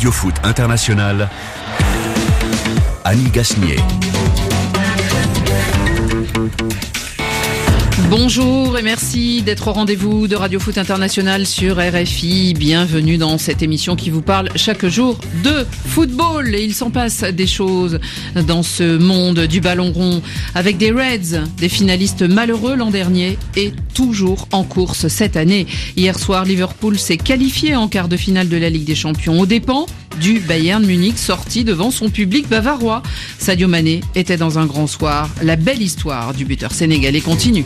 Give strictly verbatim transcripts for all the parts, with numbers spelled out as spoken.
Radio Foot International, Annie Gasnier. Bonjour et merci d'être au rendez-vous de Radio Foot International sur R F I. Bienvenue dans cette émission qui vous parle chaque jour de football. Et il s'en passe des choses dans ce monde du ballon rond avec des Reds, des finalistes malheureux l'an dernier et toujours en course cette année. Hier soir, Liverpool s'est qualifié en quart de finale de la Ligue des Champions aux dépens du Bayern Munich, sorti devant son public bavarois. Sadio Mané était dans un grand soir. La belle histoire du buteur sénégalais continue.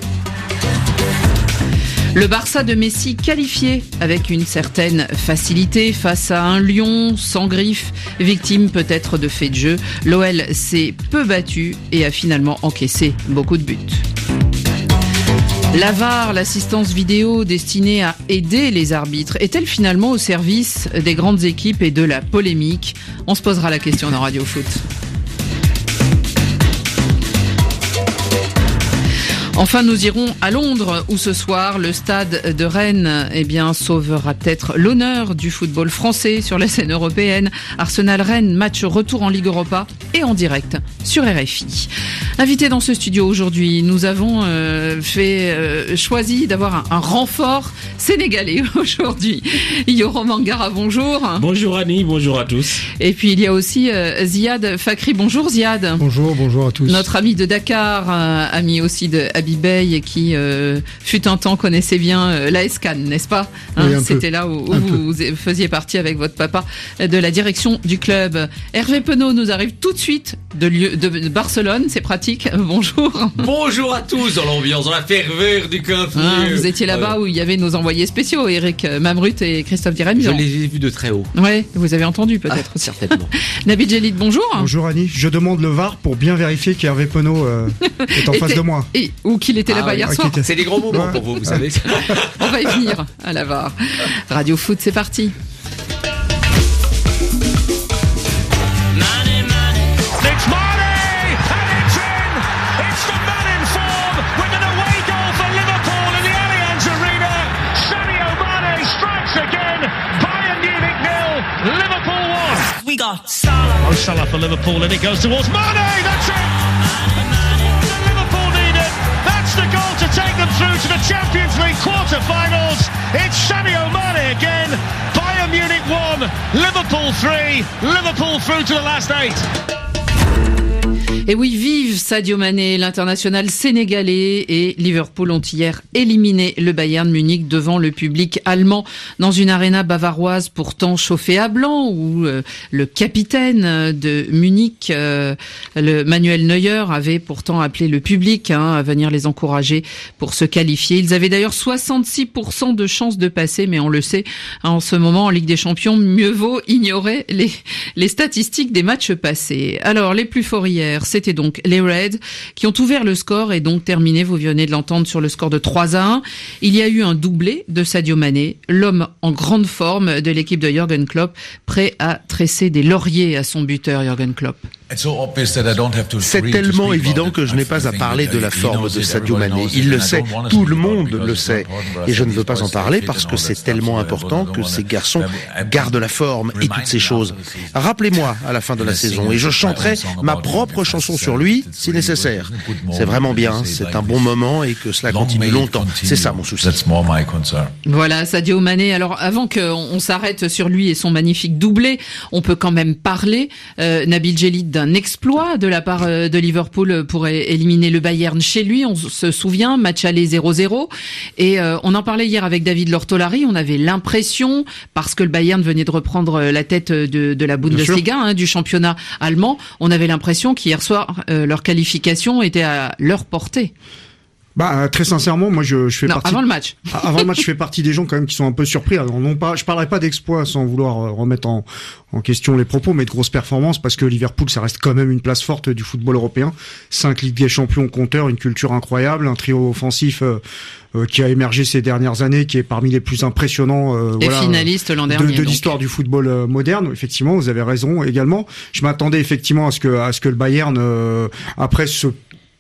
Le Barça de Messi qualifié avec une certaine facilité face à un Lyon sans griffes, victime peut-être de faits de jeu. L'O L s'est peu battu et a finalement encaissé beaucoup de buts. La V A R, l'assistance vidéo destinée à aider les arbitres, est-elle finalement au service des grandes équipes et de la polémique ? On se posera la question dans Radio Foot. Enfin, nous irons à Londres où ce soir, le stade de Rennes eh bien, sauvera peut-être l'honneur du football français sur la scène européenne. Arsenal-Rennes, match retour en Ligue Europa et en direct sur R F I. Invité dans ce studio aujourd'hui, nous avons euh, fait euh, choisi d'avoir un, un renfort sénégalais aujourd'hui. Yoro Mangara, bonjour. Bonjour Annie, bonjour à tous. Et puis il y a aussi euh, Ziad Fakri. Bonjour Ziad. Bonjour, bonjour à tous. Notre ami de Dakar, euh, ami aussi de Abibey, qui euh, fut un temps connaissait bien euh, l'A S Cannes, n'est-ce pas hein, oui, c'était peu. Là où, où vous peu. faisiez partie avec votre papa de la direction du club. Hervé Penaud nous arrive tout de suite de, lieu, de Barcelone, c'est pratique. Bonjour. Bonjour à tous dans l'ambiance, dans la ferveur du Camp Nou. Ah, vous étiez là-bas où il y avait nos envoyés spéciaux, Eric Mamrut et Christophe Diremzian. Je les ai vus de très haut. Ouais, vous avez entendu peut-être ah, aussi. Certainement. Nabil Djellit, bonjour. Bonjour Annie, je demande le V A R pour bien vérifier qu'Hervé Penaud euh, est en face de moi. Et ou qu'il était là-bas ah, hier oui, soir. C'est des gros moments ouais. pour vous, vous savez. On va y venir à la V A R. Radio Foot, c'est parti. We got Salah. Oh, Salah for Liverpool, and it goes towards Mane. That's it. Liverpool need it. That's the goal to take them through to the Champions League quarter-finals. It's Sadio Mane again. Bayern Munich one, Liverpool three. Liverpool through to the last eight. Et oui, vive Sadio Mané, l'international sénégalais, et Liverpool ont hier éliminé le Bayern Munich devant le public allemand dans une arena bavaroise pourtant chauffée à blanc où euh, le capitaine de Munich, euh, le Manuel Neuer, avait pourtant appelé le public hein, à venir les encourager pour se qualifier. Ils avaient d'ailleurs soixante-six pour cent de chances de passer, mais on le sait, en ce moment en Ligue des Champions, mieux vaut ignorer les, les statistiques des matchs passés. Alors, les plus forts hier, c'était donc les Reds qui ont ouvert le score et donc terminé, vous venez de l'entendre, sur le score de trois à un. Il y a eu un doublé de Sadio Mané, l'homme en grande forme de l'équipe de Jürgen Klopp, prêt à tresser des lauriers à son buteur Jürgen Klopp. C'est tellement évident que je n'ai pas à parler de la forme de Sadio Mané. Il le sait, tout le monde le sait. Et je ne veux pas en parler parce que c'est tellement important que ces garçons gardent la forme et toutes ces choses. Rappelez-moi à la fin de la saison et je chanterai ma propre chanson sur lui si nécessaire. C'est vraiment bien, c'est un bon moment et que cela continue longtemps. C'est ça mon souci. Voilà, Sadio Mané. Alors avant qu'on s'arrête sur lui et son magnifique doublé, on peut quand même parler, euh, Nabil Djellit, d'un exploit de la part de Liverpool pour éliminer le Bayern chez lui. On se souvient, match aller zéro zéro. Et euh, on en parlait hier avec David Lortolari. On avait l'impression, parce que le Bayern venait de reprendre la tête de, de la Bundesliga, hein, du championnat allemand, on avait l'impression qu'hier soir, euh, leur qualification était à leur portée. Bah très sincèrement, moi je, je fais non, partie. Avant le match. Avant le match, je fais partie des gens quand même qui sont un peu surpris. Alors non pas, je parlerai pas d'exploit sans vouloir remettre en, en question les propos, mais de grosses performances parce que Liverpool, ça reste quand même une place forte du football européen. Cinq Ligues des Champions compteurs, une culture incroyable, un trio offensif euh, euh, qui a émergé ces dernières années, qui est parmi les plus impressionnants. Euh, Et voilà, finaliste l'an dernier. De, de l'histoire du football euh, moderne. Effectivement, vous avez raison également. Je m'attendais effectivement à ce que à ce que le Bayern euh, après ce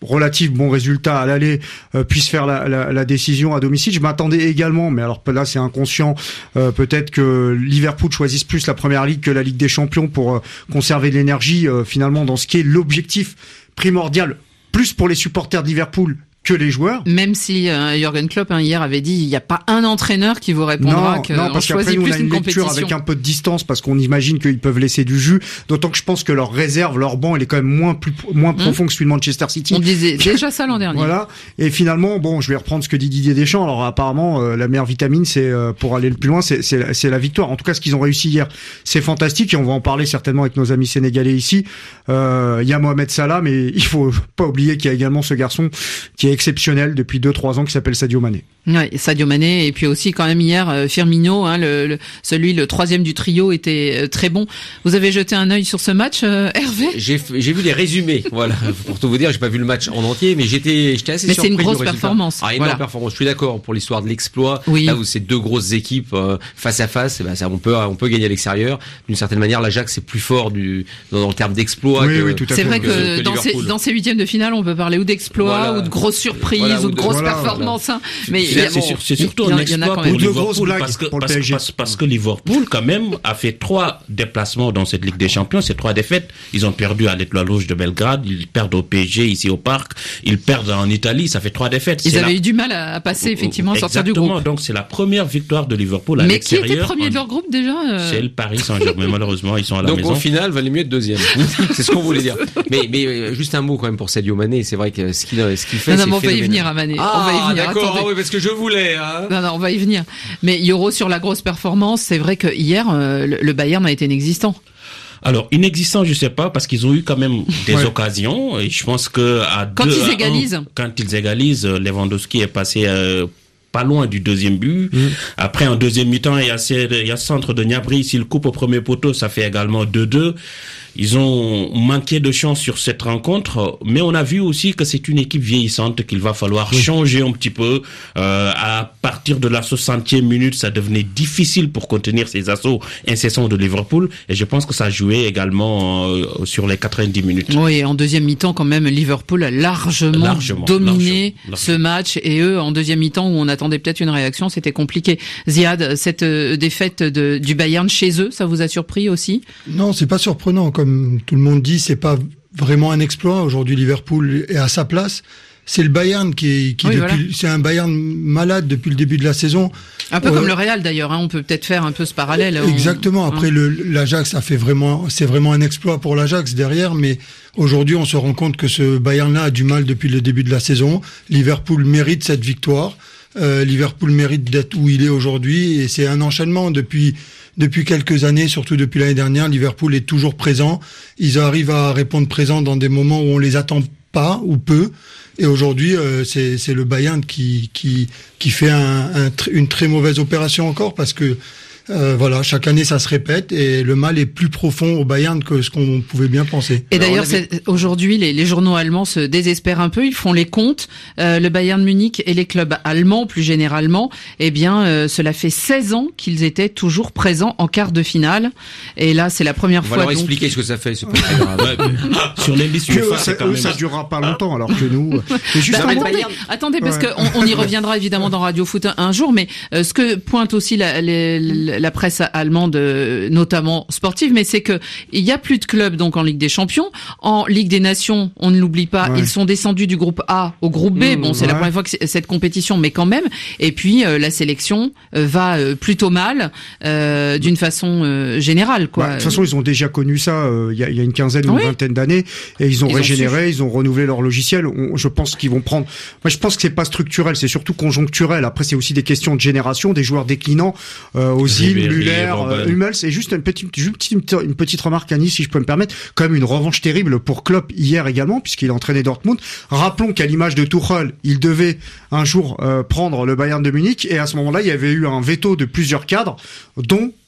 relatif bon résultat à l'aller euh, puisse faire la, la, la décision à domicile. Je m'attendais également, mais alors là c'est inconscient, euh, peut-être que Liverpool choisisse plus la Première Ligue que la Ligue des Champions pour euh, conserver de l'énergie euh, finalement dans ce qui est l'objectif primordial, plus pour les supporters de Liverpool que les joueurs. Même si euh, Jürgen Klopp hein, hier avait dit il n'y a pas un entraîneur qui vous répondra non, que non, on parce choisit qu'après, plus on a une, une lecture compétition avec un peu de distance parce qu'on imagine qu'ils peuvent laisser du jus. D'autant que je pense que leur réserve, leur banc, il est quand même moins plus moins mmh. profond que celui de Manchester City. On disait déjà ça l'an dernier. Voilà. Et finalement, bon, je vais reprendre ce que dit Didier Deschamps. Alors apparemment, euh, la meilleure vitamine, c'est euh, pour aller le plus loin, c'est, c'est c'est la victoire. En tout cas, ce qu'ils ont réussi hier, c'est fantastique et on va en parler certainement avec nos amis sénégalais ici. Euh, il y a Mohamed Salah, mais il faut pas oublier qu'il y a également ce garçon qui est exceptionnel depuis deux trois ans qui s'appelle Sadio Mané. Ouais, Sadio Mané et puis aussi quand même hier euh, Firmino, hein, le, le celui le troisième du trio était euh, très bon. Vous avez jeté un œil sur ce match, euh, Hervé ? J'ai j'ai vu les résumés, voilà. Pour tout vous dire, j'ai pas vu le match en entier, mais j'étais j'étais assez mais surpris. Mais c'est une grosse du performance. Ah, énorme voilà. performance. Je suis d'accord pour l'histoire de l'exploit. Oui. Là où c'est deux grosses équipes euh, face à face, eh ben ça on peut on peut gagner à l'extérieur. D'une certaine manière, l'Ajax c'est plus fort du dans, dans le terme d'exploit. Oui, que, oui, tout à c'est fait. vrai que, que, que dans Liverpool. ces dans ces huitièmes de finale, on peut parler ou d'exploit voilà. ou de grosses surprises voilà, ou de grosses voilà, performances. voilà. Hein. Mais c'est, c'est, sûr, c'est surtout un exploit pour Liverpool parce que, parce, parce, parce que Liverpool quand même a fait trois déplacements dans cette Ligue des Champions, c'est trois défaites. Ils ont perdu à l'Étoile Rouge de Belgrade, ils perdent au P S G ici au Parc, ils perdent en Italie, ça fait trois défaites. Ils c'est avaient la... eu du mal à passer effectivement à sortir du groupe. Exactement, donc c'est la première victoire de Liverpool à mais l'extérieur. Mais qui était premier en... de leur groupe déjà euh... C'est le Paris Saint-Germain, malheureusement ils sont à la donc, maison. Donc au final, valait mieux être deuxième. C'est ce qu'on voulait dire. Mais, mais juste un mot quand même pour Sadio Mané, c'est vrai que ce qu'il, ce qu'il fait, non, non, c'est on va y phénoménal. venir à Mané. Ah, on va y venir. d'accord, Attendez. ah oui, parce que je voulais. Hein. Non, non, on va y venir. Mais Yoro sur la grosse performance, c'est vrai que hier euh, le, le Bayern a été inexistant. Alors inexistant, je sais pas, parce qu'ils ont eu quand même des ouais. occasions. Et je pense que à quand deux ils à égalisent, un, quand ils égalisent, Lewandowski est passé euh, pas loin du deuxième but. Mmh. Après, en deuxième mi-temps, il y a il y a centre de Gnabry, s'il coupe au premier poteau, ça fait également deux deux. Ils ont manqué de chance sur cette rencontre, mais on a vu aussi que c'est une équipe vieillissante qu'il va falloir oui. changer un petit peu. Euh, à partir de la soixantième minute, ça devenait difficile pour contenir ces assauts incessants de Liverpool, et je pense que ça jouait également euh, sur les quatre-vingt-dix minutes. Oui, en deuxième mi-temps, quand même, Liverpool a largement, largement dominé largement, ce match, et eux, en deuxième mi-temps, où on attendait peut-être une réaction, c'était compliqué. Ziad, cette euh, défaite de, du Bayern chez eux, ça vous a surpris aussi ? Non, c'est pas surprenant. Comme tout le monde dit, c'est pas vraiment un exploit. Aujourd'hui, Liverpool est à sa place. C'est le Bayern qui est, qui oui, depuis, voilà. c'est un Bayern malade depuis le début de la saison. Un peu euh, comme le Real d'ailleurs, hein. On peut peut-être faire un peu ce parallèle. Exactement. On... Après, le, l'Ajax a fait vraiment, c'est vraiment un exploit pour l'Ajax derrière, mais aujourd'hui, on se rend compte que ce Bayern-là a du mal depuis le début de la saison. Liverpool mérite cette victoire. Euh, Liverpool mérite d'être où il est aujourd'hui, et c'est un enchaînement depuis depuis quelques années, surtout depuis l'année dernière. Liverpool est toujours présent. Ils arrivent à répondre présent dans des moments où on les attend pas ou peu. Et aujourd'hui, euh, c'est c'est le Bayern qui qui qui fait un, un une très mauvaise opération encore, parce que Euh, voilà, chaque année ça se répète, et le mal est plus profond au Bayern que ce qu'on pouvait bien penser. Et Alors, d'ailleurs, avait... aujourd'hui, les, les journaux allemands se désespèrent un peu. Ils font les comptes. Euh, le Bayern Munich et les clubs allemands, plus généralement, eh bien, euh, cela fait seize ans qu'ils étaient toujours présents en quart de finale. Et là, c'est la première On fois. On va leur donc... expliquer ce que ça fait. C'est pas très grave. Sur les listes, que, ça, eux, même... ça durera pas longtemps, alors que nous. Juste bah, attendez, attendez, parce ouais. qu'on on y reviendra évidemment dans Radio Foot un, un jour. Mais euh, ce que pointe aussi la, la, la, la presse allemande, notamment sportive, mais c'est que il y a plus de clubs donc en Ligue des Champions. En Ligue des Nations, on ne l'oublie pas, ouais. ils sont descendus du groupe A au groupe B. Mmh, bon, c'est ouais. la première fois que c'est cette compétition, mais quand même. Et puis euh, la sélection euh, va euh, plutôt mal, euh, d'une façon euh, générale, quoi. Bah, de toute façon, ils ont déjà connu ça il euh, y, a, y a une quinzaine ou oui. une vingtaine d'années, et ils ont ils régénéré, ont ils ont renouvelé leur logiciel. On, je pense qu'ils vont prendre. Moi, je pense que c'est pas structurel, c'est surtout conjoncturel. Après, c'est aussi des questions de génération, des joueurs déclinants. Euh, Ozil, Müller, euh, Hummels. Et juste une petite, une petite, une petite remarque à Nice, si je peux me permettre. Quand même une revanche terrible pour Klopp hier également, puisqu'il a entraîné Dortmund. Rappelons qu'à l'image de Tuchel, il devait un jour euh, prendre le Bayern de Munich, et à ce moment-là, il y avait eu un veto de plusieurs cadres, dont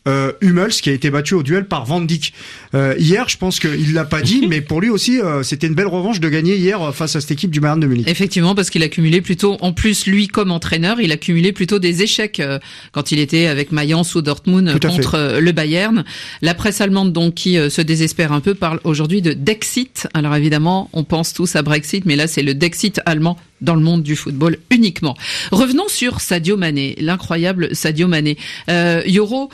euh, Hummels qui a été battu au duel par Van Dijk. Euh, hier, je pense qu'il l'a pas dit, mais pour lui aussi, euh, c'était une belle revanche de gagner hier face à cette équipe du Bayern de Munich. Effectivement, parce qu'il a cumulé plutôt, en plus lui comme entraîneur, il a cumulé plutôt des échecs euh, quand il était avec Mayence ou Dortmund contre euh, le Bayern. La presse allemande donc qui euh, se désespère un peu parle aujourd'hui de Dexit. Alors évidemment, on pense tous à Brexit, mais là c'est le Dexit allemand dans le monde du football uniquement. Revenons sur Sadio Mané, l'incroyable Sadio Mané. Euh, Yoro,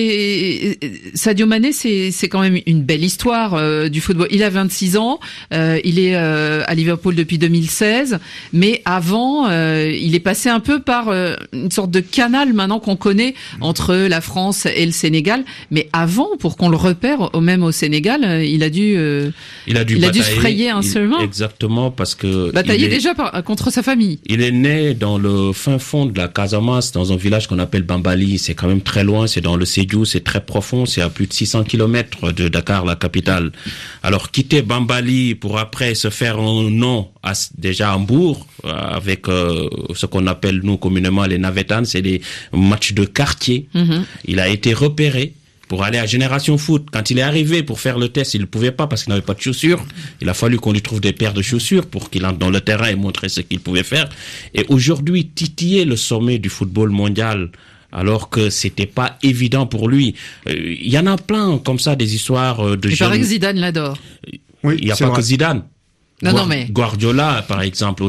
c'est Sadio Mané, c'est c'est quand même une belle histoire euh, du football. Il a vingt-six ans, euh, il est euh, à Liverpool depuis deux mille seize, mais avant, euh, il est passé un peu par euh, une sorte de canal maintenant qu'on connaît entre la France et le Sénégal. Mais avant, pour qu'on le repère, au même au Sénégal, euh, il a dû, euh, il a dû, il a batailler, dû se frayer un il, chemin. Exactement, parce que batailler est... déjà par contre sa famille. Il est né dans le fin fond de la Casamance, dans un village qu'on appelle Bambali. C'est quand même très loin, c'est dans le Sédhiou, c'est très profond, c'est à plus de six cents kilomètres de Dakar, la capitale. Alors quitter Bambali pour après se faire un nom à, déjà à Hambourg, avec euh, ce qu'on appelle nous communément les navétanes, c'est des matchs de quartier. Mm-hmm. Il a été repéré pour aller à Génération Foot. Quand il est arrivé pour faire le test, il ne pouvait pas parce qu'il n'avait pas de chaussures. Il a fallu qu'on lui trouve des paires de chaussures pour qu'il entre dans le terrain et montrer ce qu'il pouvait faire. Et aujourd'hui, titiller le sommet du football mondial, alors que c'était pas évident pour lui. Il euh, y en a plein comme ça, des histoires euh, de Il jeunes... paraît que Zidane l'adore. Oui, il n'y a pas vrai. que Zidane. Non, non, mais... Guardiola, par exemple,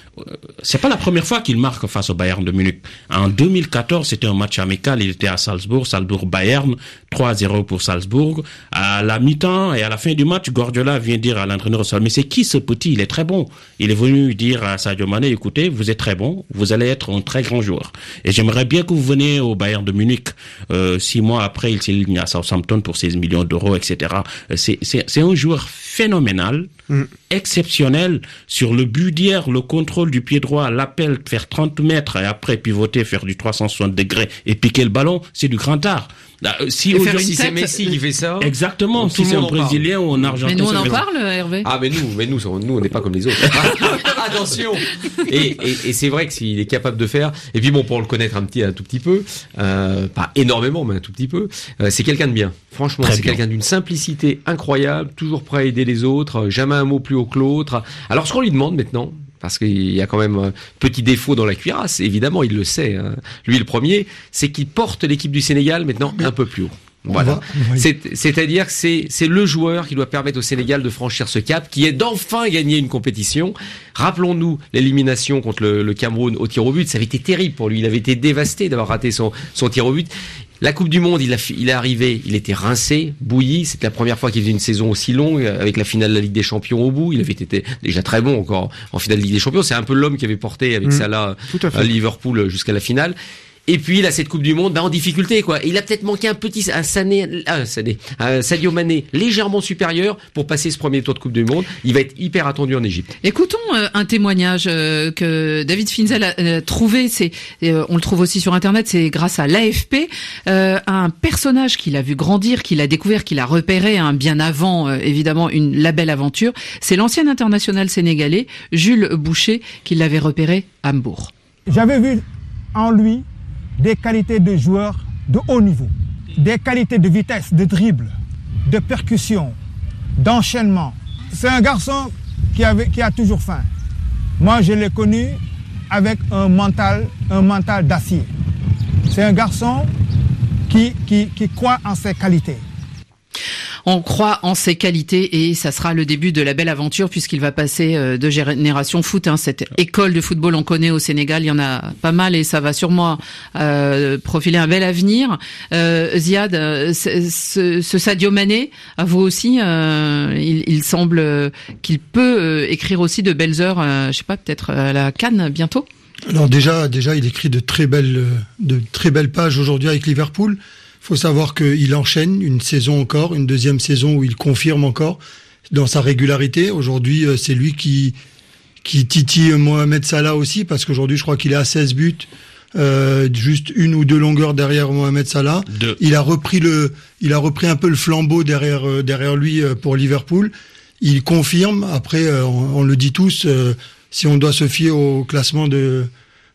c'est pas la première fois qu'il marque face au Bayern de Munich. En deux mille quatorze, c'était un match amical, il était à Salzbourg, Salzbourg-Bayern, trois à zéro pour Salzbourg. À la mi-temps et à la fin du match, Guardiola vient dire à l'entraîneur, mais c'est qui ce petit? Il est très bon. Il est venu dire à Sadio Mané, écoutez, vous êtes très bon, vous allez être un très grand joueur. Et j'aimerais bien que vous veniez au Bayern de Munich. Euh, six mois après, il s'est aligné à Southampton pour seize millions d'euros, et cetera. C'est, c'est, c'est un joueur phénoménal, mm. exceptionnel. Sur le but d'hier, le contrôle du pied droit, l'appel, faire trente mètres et après pivoter, faire du trois cent soixante degrés et piquer le ballon, c'est du grand art. Si, si c'est Messi qui fait ça, exactement. Si c'est un Brésilien ou un Argentin. Mais nous on en parle, Hervé. Ah mais nous, mais nous, nous on n'est pas comme les autres. Attention. Et, et, et c'est vrai que s'il est capable de faire. Et puis bon, pour le connaître un petit, un tout petit peu, euh, pas énormément, mais un tout petit peu, euh, c'est quelqu'un de bien. Franchement, Très c'est bien. quelqu'un d'une simplicité incroyable, toujours prêt à aider les autres, jamais un mot plus haut que l'autre. Alors ce qu'on lui demande maintenant, parce qu'il y a quand même un petit défaut dans la cuirasse, évidemment, il le sait, hein. Lui le premier, c'est qu'il porte l'équipe du Sénégal maintenant un peu plus haut. Voilà. Va, oui. C'est, c'est-à-dire que c'est, c'est le joueur qui doit permettre au Sénégal de franchir ce cap, qui est d'enfin gagner une compétition. Rappelons-nous l'élimination contre le, le Cameroun au tir au but, ça avait été terrible pour lui, il avait été dévasté d'avoir raté son, son tir au but. La Coupe du Monde, il, a, il est arrivé, il était rincé, bouilli. C'était la première fois qu'il faisait une saison aussi longue, avec la finale de la Ligue des Champions au bout. Il avait été déjà très bon encore en finale de Ligue des Champions. C'est un peu l'homme qui avait porté avec mmh, Salah à Liverpool jusqu'à la finale. Et puis là, cette Coupe du Monde, bah, en difficulté, quoi. Et il a peut-être manqué un petit, un Sané, un Sané, un Sadio Mané légèrement supérieur pour passer ce premier tour de Coupe du Monde. Il va être hyper attendu en Égypte. Écoutons euh, un témoignage euh, que David Finzel a euh, trouvé. C'est, euh, on le trouve aussi sur Internet. C'est grâce à l'A F P, euh, un personnage qu'il a vu grandir, qu'il a découvert, qu'il a repéré, hein, bien avant euh, évidemment une la belle aventure. C'est l'ancien international sénégalais Jules Boucher qui l'avait repéré à Hambourg. J'avais vu en lui des qualités de joueur de haut niveau, des qualités de vitesse, de dribble, de percussion, d'enchaînement. C'est un garçon qui, avait, qui a toujours faim. Moi, je l'ai connu avec un mental, un mental d'acier. C'est un garçon qui, qui, qui croit en ses qualités. On croit en ses qualités et ça sera le début de la belle aventure puisqu'il va passer de génération foot. Hein. Cette école de football, on connaît au Sénégal, il y en a pas mal et ça va sûrement euh, profiler un bel avenir. Euh, Ziad, ce, ce, ce Sadio Mané, à vous aussi, euh, il, il semble qu'il peut écrire aussi de belles heures, euh, je sais pas, peut-être à la CAN bientôt. Alors déjà, déjà, il écrit de très belles, de très belles pages aujourd'hui avec Liverpool. Faut savoir qu'il enchaîne une saison encore, une deuxième saison où il confirme encore dans sa régularité. Aujourd'hui, c'est lui qui qui titille Mohamed Salah aussi, parce qu'aujourd'hui, je crois qu'il est à seize buts, euh, juste une ou deux longueurs derrière Mohamed Salah. Deux. Il a repris le, il a repris un peu le flambeau derrière euh, derrière lui euh, pour Liverpool. Il confirme. Après, euh, on, on le dit tous, euh, si on doit se fier au classement de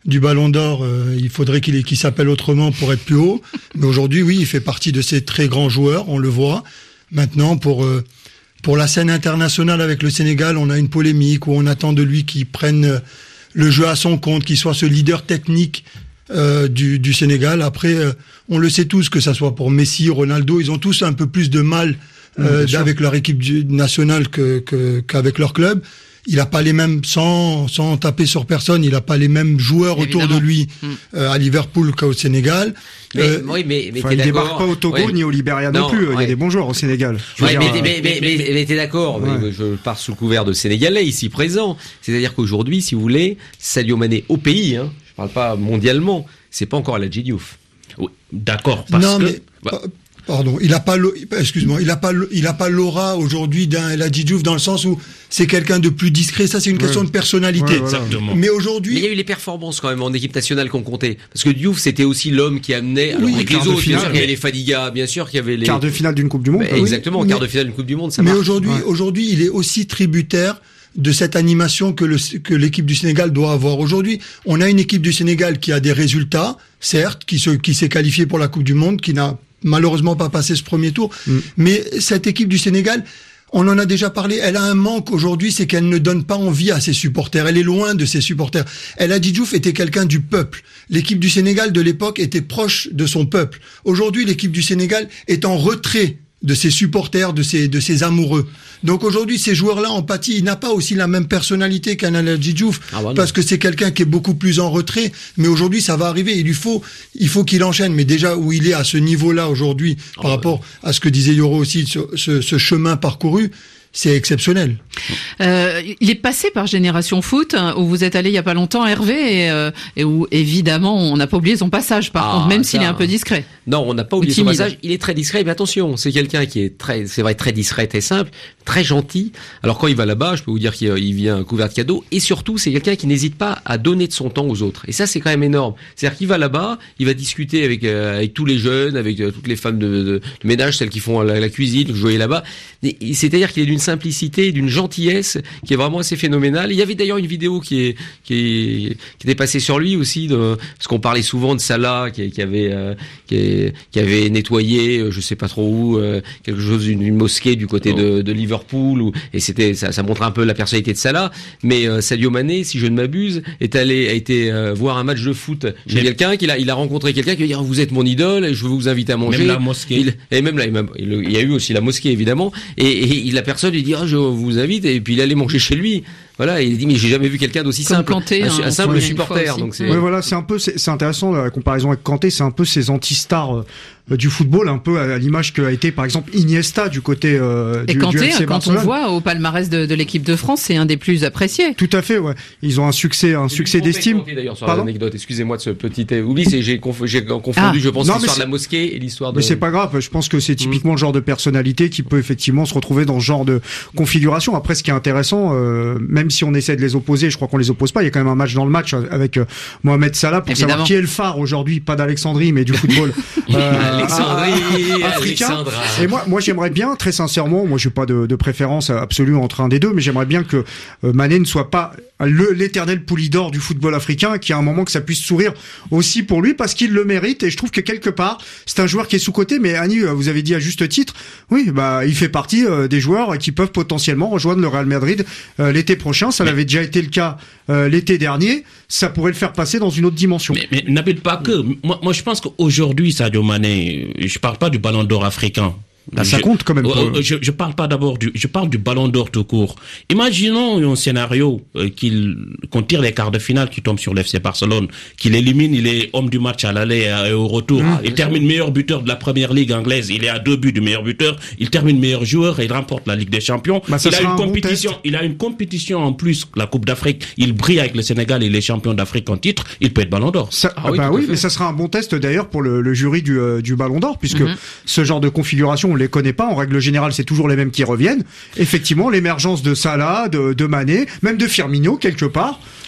du Ballon d'Or, euh, il faudrait qu'il, qu'il s'appelle autrement pour être plus haut. Mais aujourd'hui, oui, il fait partie de ces très grands joueurs, on le voit. Maintenant, pour euh, pour la scène internationale avec le Sénégal, on a une polémique où on attend de lui qu'il prenne le jeu à son compte, qu'il soit ce leader technique euh, du, du Sénégal. Après, euh, on le sait tous, que ça soit pour Messi, Ronaldo, ils ont tous un peu plus de mal euh, mmh, avec leur équipe nationale que, que, qu'avec leur club. Il a pas les mêmes, sans, sans taper sur personne, il a pas les mêmes joueurs Évidemment. autour de lui mmh. euh, à Liverpool qu'au Sénégal. Mais, euh, oui, mais, mais il débarque pas au Togo ouais. ni au Libéria non, non plus. Ouais. Il y a des bons joueurs au Sénégal. Ouais, dire, mais, euh... mais, mais, mais, mais, mais t'es d'accord. Ouais. Mais je pars sous couvert de Sénégalais ici présents. C'est-à-dire qu'aujourd'hui, si vous voulez, Sadio Mané au pays, hein, je parle pas mondialement, c'est pas encore Aladji Diouf. Oui, d'accord. Parce non, que... mais... Bah, Pardon, il a pas, excuse-moi, il a pas, il a pas l'aura aujourd'hui d'un El Hadji Diouf dans le sens où c'est quelqu'un de plus discret. Ça, c'est une ouais. question de personnalité. Ouais, voilà. Exactement. Mais aujourd'hui, mais il y a eu les performances quand même en équipe nationale qu'on comptait, parce que Diouf c'était aussi l'homme qui amenait. Alors, oui, avec les autres, bien sûr qu'il y avait les Fadiga, bien sûr qu'il y avait les quart de finale d'une Coupe du Monde. Bah, exactement, oui, quart mais... de finale d'une Coupe du Monde. Ça mais marche. aujourd'hui, ouais. aujourd'hui, il est aussi tributaire de cette animation que, le, que l'équipe du Sénégal doit avoir aujourd'hui. On a une équipe du Sénégal qui a des résultats, certes, qui se, qui s'est qualifiée pour la Coupe du Monde, qui n'a malheureusement pas passé ce premier tour. Mm. Mais cette équipe du Sénégal, on en a déjà parlé, elle a un manque aujourd'hui, c'est qu'elle ne donne pas envie à ses supporters. Elle est loin de ses supporters. El Hadji Diouf était quelqu'un du peuple. L'équipe du Sénégal de l'époque était proche de son peuple. Aujourd'hui, l'équipe du Sénégal est en retrait de ses supporters, de ses, de ses amoureux. Donc aujourd'hui, ces joueurs-là en pâtissent. Il n'a pas aussi la même personnalité qu'un El Hadji Diouf, ah bah parce que c'est quelqu'un qui est beaucoup plus en retrait. Mais aujourd'hui, ça va arriver. Il lui faut, il faut qu'il enchaîne. Mais déjà, où il est à ce niveau-là aujourd'hui, ah par bah rapport à ce que disait Yoro aussi, ce, ce, ce chemin parcouru, c'est exceptionnel. Euh, il est passé par Génération Foot, où vous êtes allé il y a pas longtemps, Hervé, et, euh, et où évidemment on n'a pas oublié son passage. Par ah, contre, même ça... s'il est un peu discret. Non, on n'a pas oublié son passage. Il est très discret, mais attention, c'est quelqu'un qui est très, c'est vrai, très discret, très simple, très gentil. Alors quand il va là-bas, je peux vous dire qu'il vient couvert de cadeaux, et surtout c'est quelqu'un qui n'hésite pas à donner de son temps aux autres. Et ça, c'est quand même énorme. C'est-à-dire qu'il va là-bas, il va discuter avec euh, avec tous les jeunes, avec euh, toutes les femmes de, de, de ménage, celles qui font la, la cuisine, que je voyais là-bas. Et, c'est-à-dire qu'il est d'une simplicité, d'une gentillesse qui est vraiment assez phénoménale. Il y avait d'ailleurs une vidéo qui est qui est qui était passée sur lui aussi, de, parce qu'on parlait souvent de Salah qui, qui avait euh, qui, est, qui avait nettoyé, euh, je sais pas trop où, euh, quelque chose, une, une mosquée du côté oh. de, de Liverpool, où, et c'était ça, ça montre un peu la personnalité de Salah. Mais euh, Sadio Mané, si je ne m'abuse, est allé a été euh, voir un match de foot chez mais... quelqu'un, qu'il a il a rencontré quelqu'un qui lui a dit oh, vous êtes mon idole, et je veux vous inviter à manger. Même la mosquée. Il, et même là, il, il y a eu aussi la mosquée évidemment. Et, et, et la personne lui dit ah oh, je vous invite, et puis il allait manger chez lui. Voilà, il dit mais j'ai jamais vu quelqu'un d'aussi Comme simple, Kanté, un, hein, un simple supporter. Donc c'est. Oui, voilà, c'est un peu, c'est, c'est intéressant la comparaison avec Kanté, c'est un peu ces anti-stars euh, du football, un peu à, à l'image qu'a été par exemple Iniesta du côté euh, et du, Kanté, du F C quand Barcelone. on voit au palmarès de, de l'équipe de France, c'est un des plus appréciés. Tout à fait, ouais. Ils ont un succès, un c'est succès d'estime. Kanté, d'ailleurs, sur l'anecdote, excusez-moi de ce petit oubli, c'est j'ai, conf... j'ai confondu, ah. je pense, non, l'histoire de la mosquée et l'histoire de. Mais c'est pas grave. Je pense que c'est typiquement mmh. le genre de personnalité qui peut effectivement se retrouver dans ce genre de configuration. Après, ce qui est intéressant, euh, même si on essaie de les opposer, je crois qu'on les oppose pas. Il y a quand même un match dans le match avec euh, Mohamed Salah pour Évidemment. savoir qui est le phare aujourd'hui, pas d'Alexandrie, mais du football euh, Alexandrie, africain. Alexandra. Et moi, moi, j'aimerais bien, très sincèrement, moi, j'ai pas de, de préférence absolue entre un des deux, mais j'aimerais bien que euh, Mané ne soit pas le, l'éternel Poulidor du football africain, qui a un moment que ça puisse sourire aussi pour lui, parce qu'il le mérite. Et je trouve que quelque part, c'est un joueur qui est sous-coté. Mais Annie, vous avez dit à juste titre, oui, bah, il fait partie euh, des joueurs qui peuvent potentiellement rejoindre le Real Madrid euh, l'été prochain. Ça mais... l'avait déjà été le cas euh, l'été dernier. Ça pourrait le faire passer dans une autre dimension. Mais, mais n'habite pas que. Moi, moi, je pense qu'aujourd'hui, Sadio Mané, je parle pas du Ballon d'Or africain. Bah, ça je, compte quand même. Pour... Je, je parle pas d'abord du, je parle du Ballon d'Or tout court. Imaginons un scénario euh, qu'il, qu'on tire les quarts de finale, qui tombe sur l'F C Barcelone, qu'il élimine, il est homme du match à l'aller et au retour. Ah, il termine sûr. meilleur buteur de la première ligue anglaise. Il est à deux buts du meilleur buteur. Il termine meilleur joueur et il remporte la Ligue des Champions. Bah, il a une un compétition, bon il a une compétition en plus, la Coupe d'Afrique. Il brille avec le Sénégal et les champions d'Afrique en titre. Il peut être Ballon d'Or. Ça, ah, oui, bah oui, mais ça sera un bon test d'ailleurs pour le, le jury du, euh, du Ballon d'Or, puisque mm-hmm. ce genre de configuration, on les connaît pas. En règle générale, c'est toujours les mêmes qui reviennent. Effectivement, l'émergence de Salah, de, de Mané, même de Firmino quelque part,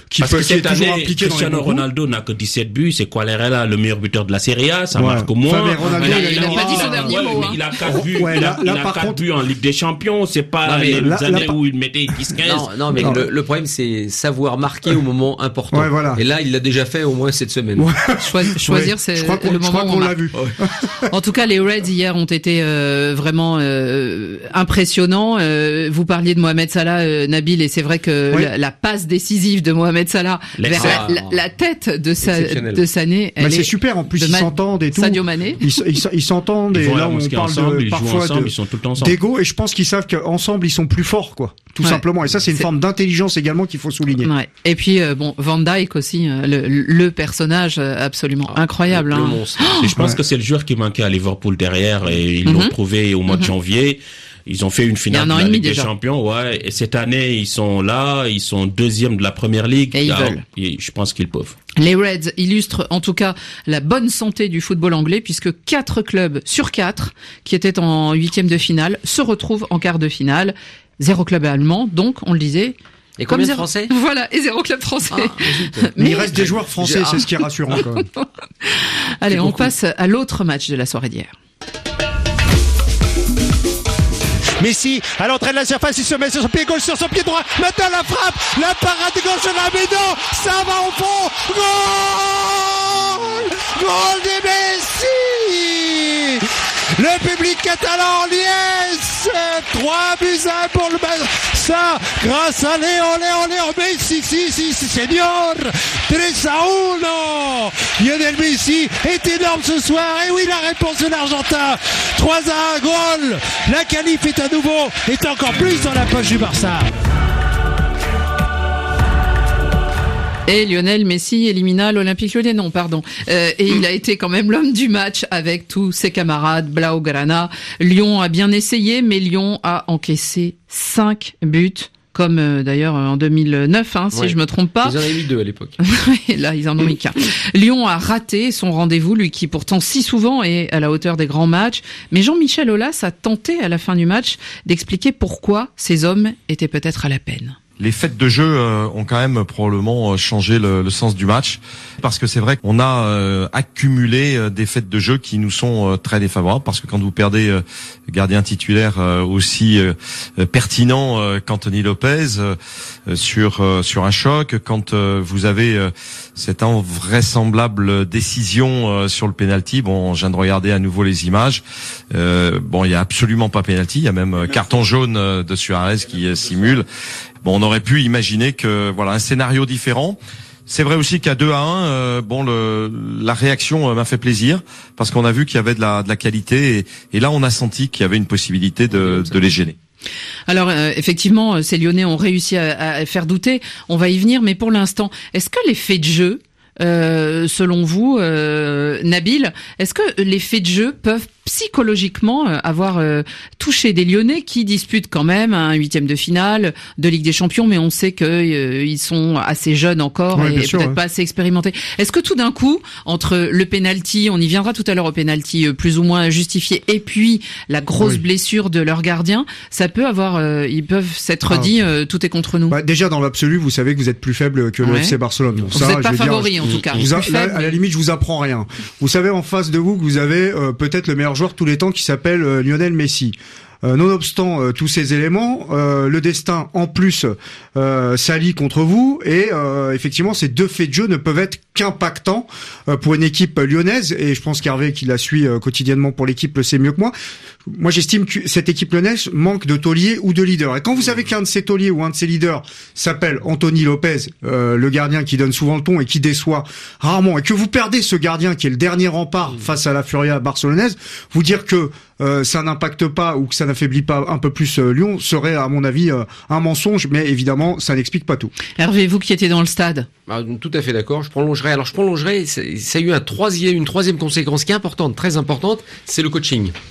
qui, Parce peut, que qui est cette toujours année, impliqué Cristiano dans les bons Ronaldo n'a que dix-sept buts, c'est Quagliarella le meilleur buteur de la Serie A, ça ouais. marque au moins. Enfin, mais Ronaldo, il, il a, il a pas dit son dernier ouais, mot. Hein. Il a quatre buts, ouais, il a, là, là, il a par quatre contre... buts en Ligue des Champions, c'est pas non, mais les là, années là, où il mettait dix quinze. Non, non, mais non. Le, le problème c'est savoir marquer au moment important. Ouais, voilà. Et là, il l'a déjà fait au moins cette semaine. Ouais. Choi- choisir, ouais. c'est je crois qu'on, le je moment crois où qu'on on l'a marque. vu. Ouais. En tout cas, les Reds hier ont été euh, vraiment euh, impressionnants. Euh, vous parliez de Mohamed Salah, euh, Nabil, et c'est vrai que oui. la, la passe décisive de Mohamed Salah Les... vers Ah. la, la, la tête de, sa, de Sané, elle bah, c'est est super. En plus, ils Ma- s'entendent et tout. Sadio Mané. Ils, ils, ils s'entendent Ils et vont à là la on mosquée parle ensemble, de ils jouent parfois ensemble, de ils sont tout le temps ensemble. d'ego et je pense qu'ils savent qu'ensemble ils sont plus forts quoi. Tout Ouais. simplement. Et ça c'est une C'est- forme d'intelligence également qu'il faut souligner. Ouais. Et puis euh, bon, Van Dijk aussi, euh, le, le personnage euh, absolument Ah, incroyable. Le, le hein. monstre. Et je pense Ouais. que c'est le joueur qui manquait à Liverpool derrière et ils Mhm. l'ont trouvé au mois de Mhm. janvier. Ils ont fait une finale Il y a un de an la et demi Ligue des déjà. Champions, ouais. Et cette année, ils sont là, ils sont deuxième de la Première Ligue. Et ils Alors, veulent. et je pense qu'ils peuvent. Les Reds illustrent en tout cas la bonne santé du football anglais puisque quatre clubs sur quatre qui étaient en huitième de finale se retrouvent en quart de finale. Zéro club allemand, donc on le disait. Et Comme combien de zéro- Français? Voilà, et zéro club français. Ah, zut. Mais il reste des joueurs français, Ah. c'est ce qui est rassurant quand même. Allez, c'est on beaucoup. passe à l'autre match de la soirée d'hier. Messi à l'entrée de la surface, il se met sur son pied gauche, sur son pied droit. Maintenant la frappe, la parade de gauche de la Médon, ça va au fond. Goal, goal de Messi. Le public catalan liesse, trois buts à un pour le ça grâce à Léo, Léo, Léo Messi, si, si, si, señor. trois à un. Lionel Messi est énorme ce soir. Et oui, la réponse de l'Argentin. trois à un, goal. La qualif est à nouveau, est encore plus dans la poche du Barça. Et Lionel Messi élimina l'Olympique Lyonnais, non, pardon. Euh, et il a été quand même l'homme du match avec tous ses camarades Blaugrana. Lyon a bien essayé, mais Lyon a encaissé cinq buts. Comme euh, d'ailleurs en deux mille neuf, hein, si Ouais. je me trompe pas. Ils en avaient mis deux à l'époque. Et là, ils en ont mis qu'un. Lyon a raté son rendez-vous, lui qui pourtant si souvent est à la hauteur des grands matchs. Mais Jean-Michel Aulas a tenté à la fin du match d'expliquer pourquoi ces hommes étaient peut-être à la peine. Les fêtes de jeu euh, ont quand même probablement euh, changé le, le sens du match, parce que c'est vrai qu'on a euh, accumulé euh, des fêtes de jeu qui nous sont euh, très défavorables, parce que quand vous perdez euh, gardien titulaire euh, aussi euh, euh, pertinent euh, qu'Anthony Lopez euh, sur euh, sur un choc, quand euh, vous avez euh, cette invraisemblable décision euh, sur le penalty, bon, je viens de regarder à nouveau les images, euh, bon, il y a absolument pas penalty, il y a même euh, carton jaune euh, de Suarez qui euh, simule. Bon, on aurait pu imaginer que voilà un scénario différent. C'est vrai aussi qu'à deux à un, euh, bon, le, la réaction euh, m'a fait plaisir parce qu'on a vu qu'il y avait de la, de la qualité et, et là on a senti qu'il y avait une possibilité de, de les gêner. Alors euh, effectivement, ces Lyonnais ont réussi à, à faire douter. On va y venir, mais pour l'instant, est-ce que les faits de jeu, euh, selon vous, euh, Nabil, est-ce que les faits de jeu peuvent psychologiquement euh, avoir euh, touché des Lyonnais qui disputent quand même un huitième de finale de Ligue des Champions, mais on sait que euh, ils sont assez jeunes encore Ouais, et, bien et sûr, peut-être ouais. pas assez expérimentés. Est-ce que tout d'un coup, entre le penalty, on y viendra tout à l'heure au penalty euh, plus ou moins justifié, et puis la grosse Oui. blessure de leur gardien, ça peut avoir, euh, ils peuvent s'être Ah. dit euh, tout est contre nous. Bah, déjà dans l'absolu, vous savez que vous êtes plus faible que le Ouais. F C Barcelone. Donc Vous ça, n'êtes pas je veux dire, favori en tout cas. Vous a- Plus là, faible, à la mais- limite, je vous apprends rien. Vous savez en face de vous que vous avez euh, peut-être le meilleur joueur de tous les temps qui s'appelle euh, Lionel Messi. Euh, nonobstant euh, tous ces éléments, euh, le destin en plus euh, s'allie contre vous et euh, effectivement ces deux faits de jeu ne peuvent être qu'impactants euh, pour une équipe lyonnaise et je pense qu'Hervé qui la suit euh, quotidiennement pour l'équipe le sait mieux que moi. Moi j'estime que cette équipe lyonnaise manque de taulier ou de leader et quand vous savez qu'un de ces tauliers ou un de ces leaders s'appelle Anthony Lopez, euh, le gardien qui donne souvent le ton et qui déçoit rarement et que vous perdez ce gardien qui est le dernier rempart face à la Furia barcelonaise, vous dire que euh, ça n'impacte pas ou que ça n'affaiblit pas un peu plus euh, Lyon serait à mon avis euh, un mensonge, mais évidemment ça n'explique pas tout. Hervé, vous qui étiez dans le stade. Ah, tout à fait d'accord. Je prolongerai. Alors je prolongerai. Ça, ça a eu un troisième, une troisième conséquence qui est importante, très importante, c'est le coaching.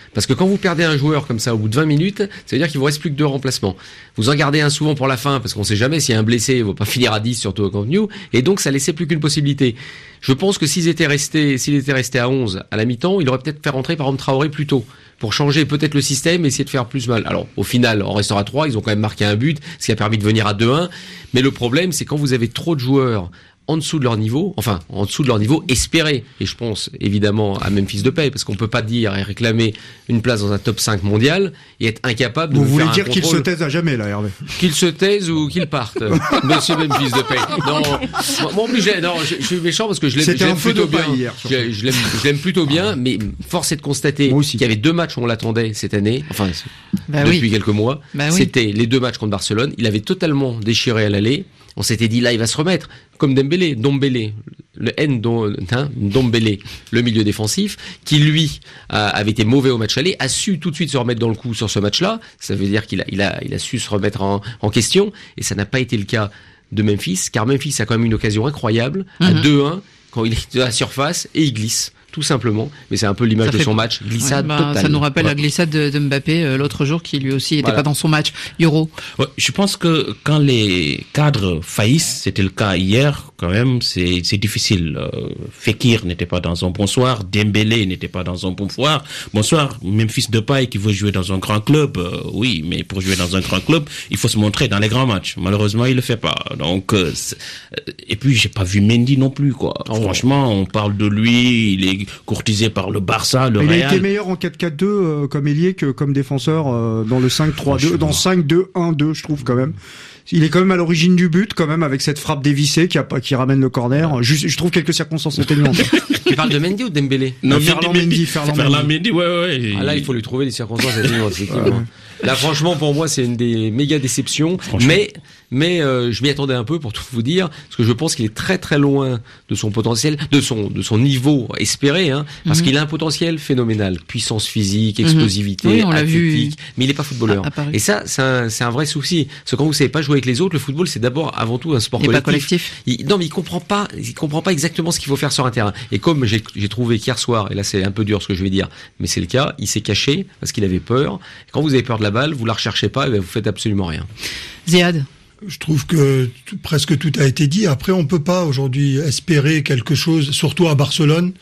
Parce que quand vous perdez un joueur comme ça au bout de vingt minutes, ça veut dire qu'il vous reste plus que deux remplacements. Vous en gardez un souvent pour la fin, parce qu'on sait jamais s'il y a un blessé, il va pas finir à dix, surtout au Camp Nou, et donc ça laissait plus qu'une possibilité. Je pense que s'ils étaient restés, s'il était resté à onze à la mi-temps, il aurait peut-être fait rentrer par exemple Traoré plus tôt, pour changer peut-être le système et essayer de faire plus mal. Alors, au final, en restant à trois, ils ont quand même marqué un but, ce qui a permis de venir à deux un, mais le problème, c'est quand vous avez trop de joueurs en dessous de leur niveau, enfin, en dessous de leur niveau espéré. Et je pense, évidemment, à Memphis Depay, parce qu'on peut pas dire et réclamer une place dans un top cinq mondial et être incapable de Vous nous voulez faire dire un qu'il se contrôle. taise à jamais, là, Hervé? Qu'il se taise ou qu'il parte, monsieur Memphis Depay. Non, moi, en plus, j'ai- non, je, je suis méchant parce que je l'aime, je C'était l'aime un feu plutôt de bien. paille hier, Je, je l'aime, je l'aime plutôt bien, mais force est de constater qu'il y avait deux matchs où on l'attendait cette année, enfin, Bah depuis oui. quelques mois. Bah oui. C'était les deux matchs contre Barcelone. Il avait totalement déchiré à l'aller. On s'était dit là, il va se remettre. Comme Dembélé, Dombélé, le N Dom- hein, Dombélé, le milieu défensif, qui lui a- avait été mauvais au match aller, a su tout de suite se remettre dans le coup sur ce match-là. Ça veut dire qu'il a, il a, il a su se remettre en, en question, et ça n'a pas été le cas de Memphis, car Memphis a quand même une occasion incroyable à Mhm. deux un quand il est à la surface et il glisse. Tout simplement, mais c'est un peu l'image Ça de fait- son match, glissade Ouais, bah, totale. Ça nous rappelle Ouais. la glissade de, de Mbappé euh, l'autre jour, qui lui aussi était Voilà. pas dans son match. Euro. Ouais, je pense que quand les cadres faillissent, c'était le cas hier, quand même, c'est c'est difficile. Euh, Fekir n'était pas dans un bon soir, Dembélé n'était pas dans un bon soir. Bonsoir, Memphis Depay qui veut jouer dans un grand club, euh, oui, mais pour jouer dans un grand club, il faut se montrer dans les grands matchs. Malheureusement, il le fait pas. Donc, euh, c'est- et puis j'ai pas vu Mendy non plus, quoi. Franchement, on parle de lui, il est courtisé par le Barça, le Il Real. a été meilleur en quatre quatre deux euh, comme ailier que comme défenseur euh, dans le cinq trois deux, dans cinq deux un deux, je trouve quand même. Il est quand même à l'origine du but, quand même, avec cette frappe dévissée qui, a, pas- qui ramène le corner. Je, je trouve quelques circonstances atténuantes. Tu parles de Mendy ou de Dembélé? Non, Euh, Ferland Mendy, Ferland Ferland Mendy. Mendy, ouais, ouais. Ah là, il faut lui trouver des circonstances atténuantes, effectivement. Là, franchement, pour moi, c'est une des méga déceptions. Mais, mais euh, je m'y attendais un peu, pour tout vous dire, parce que je pense qu'il est très très loin de son potentiel, de son de son niveau espéré, hein, parce Mhm. qu'il a un potentiel phénoménal, puissance physique, Mhm. explosivité, Oui, on l'a athlétique, vu mais il n'est pas footballeur. à- à Paris. Et ça, c'est un c'est un vrai souci. Parce que quand vous savez pas jouer avec les autres, le football, c'est d'abord avant tout un sport Il est pas collectif. Il, non, mais il comprend pas, il comprend pas exactement ce qu'il faut faire sur un terrain. Et comme j'ai j'ai trouvé qu'hier soir, et là c'est un peu dur ce que je vais dire, mais c'est le cas, il s'est caché parce qu'il avait peur. Et quand vous avez peur de la balle, vous la recherchez pas, et ben vous faites absolument rien. Ziad. Je trouve que tout- presque tout a été dit. Après, on peut pas aujourd'hui espérer quelque chose, surtout à Barcelone.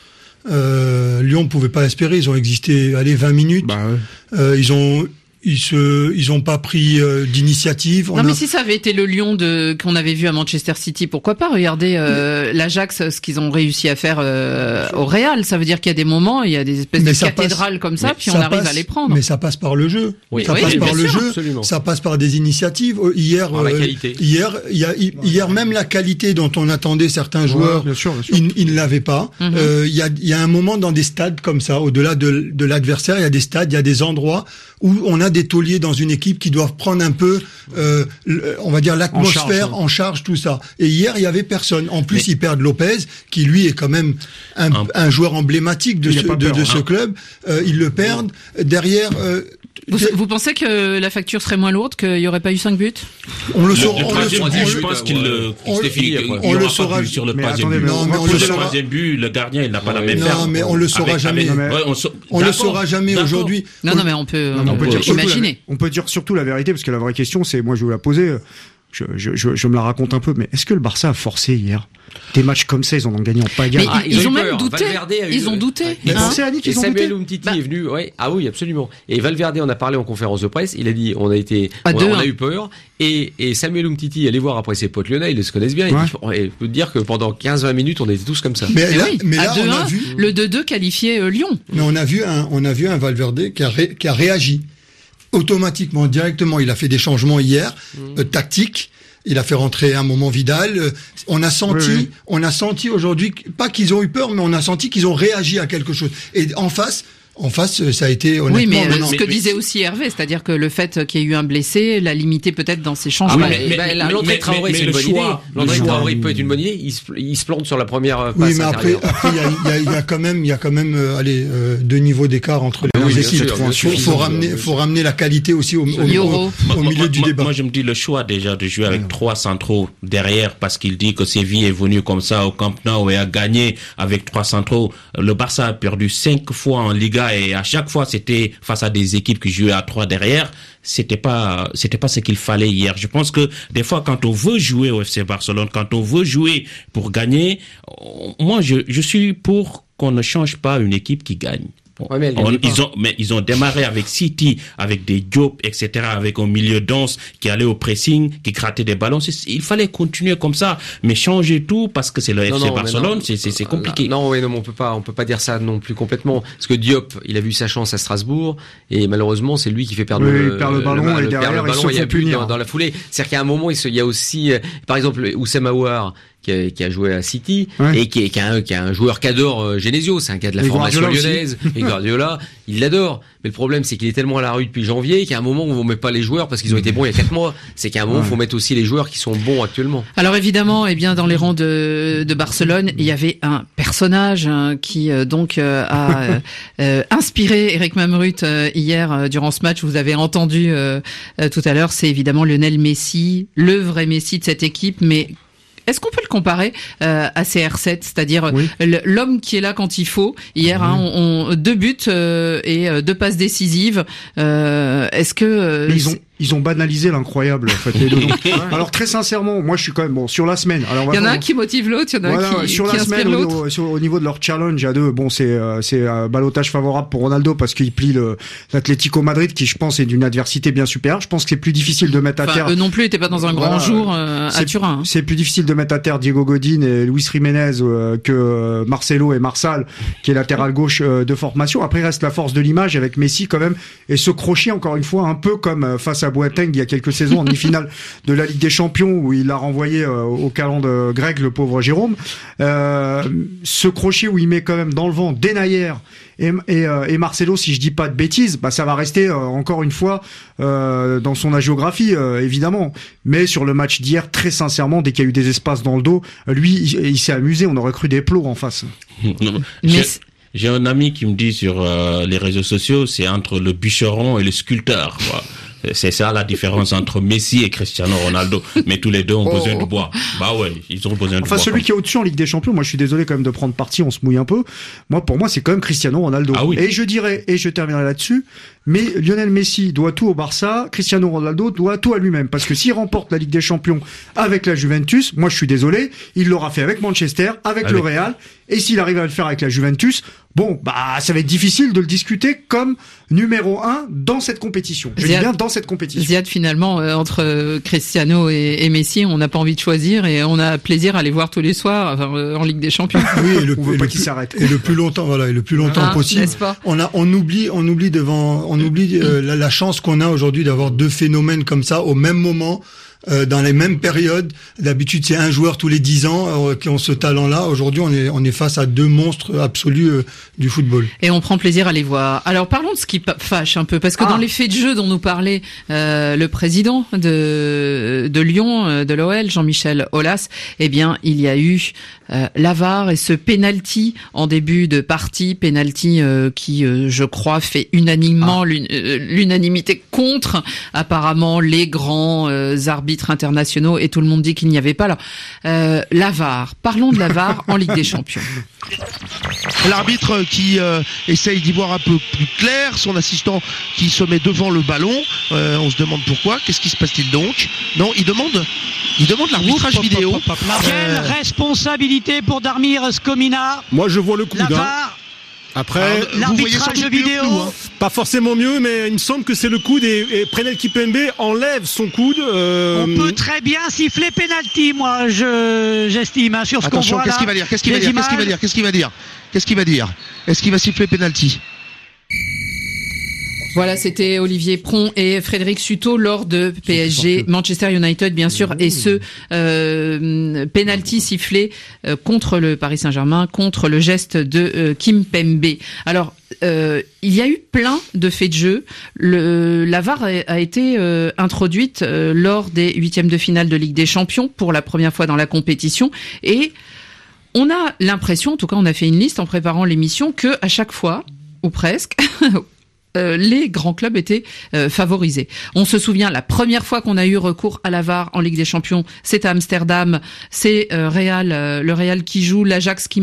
Euh, Lyon ne pouvait pas espérer. Ils ont existé, allez, vingt minutes. Euh, ils ont, ils se, ils ont pas pris euh, d'initiative. On Non, mais a- si ça avait été le Lyon de qu'on avait vu à Manchester City, pourquoi pas? Regardez euh, l'Ajax, ce qu'ils ont réussi à faire euh, au Real. Ça veut dire qu'il y a des moments, il y a des espèces Mais de ça passe- cathédrales comme ça, mais puis ça on arrive passe- à les prendre. Mais ça passe par le jeu. Oui. ça Oui, passe bien par le sûr, jeu. absolument. Ça passe par des initiatives. Euh, Hier, Par la euh, qualité. hier, il y a, hier même la qualité dont on attendait certains joueurs, bien sûr, bien sûr. ils, ils ne l'avaient pas. Mhm. Euh, Il y a, il y a un moment dans des stades comme ça, au-delà de, de l'adversaire, il y a des stades, il y a des endroits où on a des tauliers dans une équipe qui doivent prendre un peu, euh, le- on va dire l'atmosphère charge, en charge, tout ça. Et hier, il y avait personne. En plus, ils perdent Lopez, qui lui est quand même un, un joueur emblématique de Il a ce, pas de, peur, de hein. ce club. Euh, ils le perdent. Derrière, euh, Vous, vous pensez que la facture serait moins lourde, qu'il y aurait pas eu cinq buts? on le Le, saura. le on le troisième saura- but, on je le- pense qu'il le, on- c'était fini. on Il le n'y aura saura- pas but sur le mais troisième attendez, but. mais on- Non, mais on Pour le le saura- troisième but, le gardien, il n'a pas la même Non, ferme. mais on le saura Avec- jamais. avec- Non, mais- ouais, on sa- On le d'accord, saura jamais d'accord. aujourd'hui. Non, non, mais on peut, Non, mais on peut on dire peut surtout la- imaginer. on peut dire surtout la vérité, parce que la vraie question, c'est, moi je vais vous la poser, je, je, je, je me la raconte un peu, mais est-ce que le Barça a forcé hier? Des matchs comme ça, ils en ont gagné en Mais pagaille. Ah, ils, ils ont ont eu même peur. douté. Valverde a eu- Ils ont douté. Mais hein. pensez à Annick, Et ils ont Samuel douté. Umtiti Bah. est venu, ouais. Ah oui, absolument. Et Valverde, on a parlé en conférence de presse, il a dit, on a été, À on, deux, on hein. a eu peur. Et, et Samuel Umtiti, allez voir après ses potes lyonnais, ils se connaissent bien. Ouais. Il dit, et je peux te dire que pendant quinze vingt minutes, on était tous comme ça. Mais Mais là, oui, mais à là, on deux un, a vu, le deux deux qualifié euh, Lyon. mais on a vu un, on a vu un Valverde qui a, ré- qui a réagi automatiquement, directement. Il a fait des changements hier, euh, tactiques. Il a fait rentrer un moment Vidal. Euh, On a senti, Oui, oui. on a senti aujourd'hui, que- pas qu'ils ont eu peur, mais on a senti qu'ils ont réagi à quelque chose. Et en face, en face, euh, ça a été honnêtement. Oui, mais euh, non, non. ce que mais- disait aussi Hervé, c'est-à-dire que le fait qu'il y ait eu un blessé l'a limité peut-être dans ses Ah changements. bah, mais- bah, mais- là, l'entrée mais- de Traoré, mais- c'est mais une le bonne choix- idée. L'entrée le de choix- Traoré peut être une bonne idée. Il se, il se plante sur la première euh, Oui, passe mais après, intérieure. après, il y a, il y a- il y a quand même, il y a quand même, euh, allez, euh, deux niveaux d'écart entre les Ah oui, deux bien équipes. sûr, bien sûr. faut, faut ramener, faut ramener la qualité aussi au, au, Euro. au- Moi- au milieu moi- du moi- débat. Moi, je me dis le choix déjà de jouer avec trois centraux derrière parce qu'il dit que Séville est venu comme ça au Camp Nou et a gagné avec trois centraux. Le Barça a perdu cinq fois en Liga là et à chaque fois c'était face à des équipes qui jouaient à trois derrière. C'était pas, c'était pas ce qu'il fallait hier. Je pense que des fois, quand on veut jouer au F C Barcelone, quand on veut jouer pour gagner, moi, je, je suis pour qu'on ne change pas une équipe qui gagne. Ouais, mais on, ils ont, mais ils ont démarré avec City, avec des Diop, et cetera, avec un milieu dense qui allait au pressing, qui grattait des ballons. C'est, il fallait continuer comme ça, mais changer tout parce que c'est le non, F C non, Barcelone, c'est, c'est, c'est compliqué. Non, oui, non, on peut pas, on peut pas dire ça non plus complètement. Parce que Diop, il a vu sa chance à Strasbourg et malheureusement, c'est lui qui fait perdre oui, le, il perd le ballon le, et derrière, le ballon, il, il y a plus dans, dans la foulée. C'est-à-dire qu'à un moment, il, se, il y a aussi, euh, par exemple, Oussem Aouar, Qui a, qui a joué à City ouais. et qui est, qui, a un, qui a un joueur qu'adore euh, Genesio, c'est un gars de la et formation Guardiola lyonnaise et Guardiola, il l'adore. Mais le problème c'est qu'il est tellement à la rue depuis janvier qu'à un moment où on met pas les joueurs parce qu'ils ont été bons il y a quatre mois, c'est qu'à un moment il ouais. faut mettre aussi les joueurs qui sont bons actuellement. Alors évidemment, eh bien dans les rangs de, de Barcelone, il y avait un personnage hein, qui euh, donc euh, a euh, inspiré Eric Mamrut euh, hier euh, durant ce match. Vous avez entendu euh, euh, tout à l'heure, c'est évidemment Lionel Messi, le vrai Messi de cette équipe, mais est-ce qu'on peut le comparer euh, à C R sept, c'est-à-dire oui. l'homme qui est là quand il faut. Hier, oui. hein, on, on deux buts euh, et deux passes décisives. Euh, est-ce que euh, ils ont ils ont banalisé l'incroyable en fait les deux. Alors très sincèrement, moi je suis quand même bon sur la semaine. Alors, il y en a un qui motive l'autre, il y en a voilà, un qui, sur qui la inspire semaine, l'autre. Au, sur, au niveau de leur challenge à deux, bon c'est euh, c'est euh, ballottage favorable pour Ronaldo parce qu'il plie le l'Atlético Madrid qui je pense est d'une adversité bien supérieure. Je pense que c'est plus difficile de mettre enfin, à terre. Eux non plus étaient pas dans un grand voilà, jour euh, à Turin. Hein. C'est plus difficile de mettre à terre Diego Godin et Luis Jiménez euh, que euh, Marcelo et Marsal qui est latéral gauche euh, de formation. Après il reste la force de l'image avec Messi quand même et ce crochet encore une fois un peu comme euh, face à Boateng il y a quelques saison en demi-finale de la Ligue des Champions où il l'a renvoyé euh, au calendrier grec le pauvre Jérôme euh, ce crochet où il met quand même dans le vent Denayer et, et, euh, et Marcelo si je dis pas de bêtises bah ça va rester euh, encore une fois euh, dans son agiographie euh, évidemment mais sur le match d'hier très sincèrement dès qu'il y a eu des espaces dans le dos lui il, il s'est amusé on aurait cru des plots en face. Mais j'ai un ami qui me dit sur euh, les réseaux sociaux c'est entre le bûcheron et le sculpteur quoi. C'est ça la différence entre Messi et Cristiano Ronaldo. Mais tous les deux ont oh. besoin de bois. Bah ouais, ils ont besoin de enfin, bois. Enfin, celui qui est au-dessus en Ligue des Champions, moi je suis désolé quand même de prendre parti, on se mouille un peu. Moi, pour moi, c'est quand même Cristiano Ronaldo. Ah oui. Et je dirais, et je terminerai là-dessus, mais Lionel Messi doit tout au Barça, Cristiano Ronaldo doit tout à lui-même. Parce que s'il remporte la Ligue des Champions avec la Juventus, moi je suis désolé, il l'aura fait avec Manchester, avec Allez. le Real, et s'il arrive à le faire avec la Juventus, bon, bah, ça va être difficile de le discuter comme numéro un dans cette compétition. Je Ziad, dis bien dans cette compétition. Ziad, finalement, euh, entre Cristiano et, et Messi, on n'a pas envie de choisir et on a plaisir à les voir tous les soirs enfin, euh, en Ligue des Champions. Oui, et le, on veut et pas le qu'il s'arrête. Et le plus longtemps, voilà, et le plus longtemps ah, possible. On a, on oublie, on oublie devant, on oublie euh, la, la chance qu'on a aujourd'hui d'avoir deux phénomènes comme ça au même moment. Euh, dans les mêmes périodes. D'habitude, c'est un joueur tous les dix ans euh, qui ont ce talent-là. Aujourd'hui, on est, on est face à deux monstres absolus euh, du football. Et on prend plaisir à les voir. Alors, parlons de ce qui fâche un peu, parce que ah. dans les faits de jeu dont nous parlait euh, le président de, de Lyon, euh, de l'O L, Jean-Michel Aulas, eh bien, il y a eu euh, l'A V A R et ce penalty en début de partie, penalty euh, qui, euh, je crois, fait unanimement ah. l'un, euh, l'unanimité contre apparemment les grands euh, arbitres internationaux et tout le monde dit qu'il n'y avait pas. Alors, euh, l'A V A R. Parlons de l'A V A R en Ligue des Champions. L'arbitre qui euh, essaye d'y voir un peu plus clair, son assistant qui se met devant le ballon. Euh, on se demande pourquoi. Qu'est-ce qui se passe-t-il donc? Non, il demande, il demande l'arbitrage Oups, vidéo. Pop, pop, pop, pop. Quelle euh... responsabilité pour Darmir Skomina? Moi, je vois le coup. l'A V A R. Après, alors, l'arbitrage vidéo, flou, hein. Pas forcément mieux, mais il me semble que c'est le coude et, et Prenel Kipembe enlève son coude. Euh... On peut très bien siffler penalty, moi, je j'estime, hein, sur ce qu'on voit là. Qu'est-ce qu'il va dire? Qu'est-ce qu'il va dire? Qu'est-ce qu'il va dire? Qu'est-ce qu'il va dire? Qu'est-ce qu'il va dire? Est-ce qu'il va siffler penalty? Voilà, c'était Olivier Pron et Frédéric Suto lors de P S G Manchester United, bien sûr, et ce euh, penalty sifflé euh, contre le Paris Saint-Germain, contre le geste de euh, Kimpembe. Alors, euh, il y a eu plein de faits de jeu. Le, la V A R a, a été euh, introduite euh, lors des huitièmes de finale de Ligue des Champions pour la première fois dans la compétition et on a l'impression, en tout cas, on a fait une liste en préparant l'émission, que à chaque fois, ou presque. Euh, les grands clubs étaient euh, favorisés. On se souvient, la première fois qu'on a eu recours à la V A R en Ligue des Champions, c'est à Amsterdam, c'est euh, Real, euh, le Real qui joue, l'Ajax qui marque,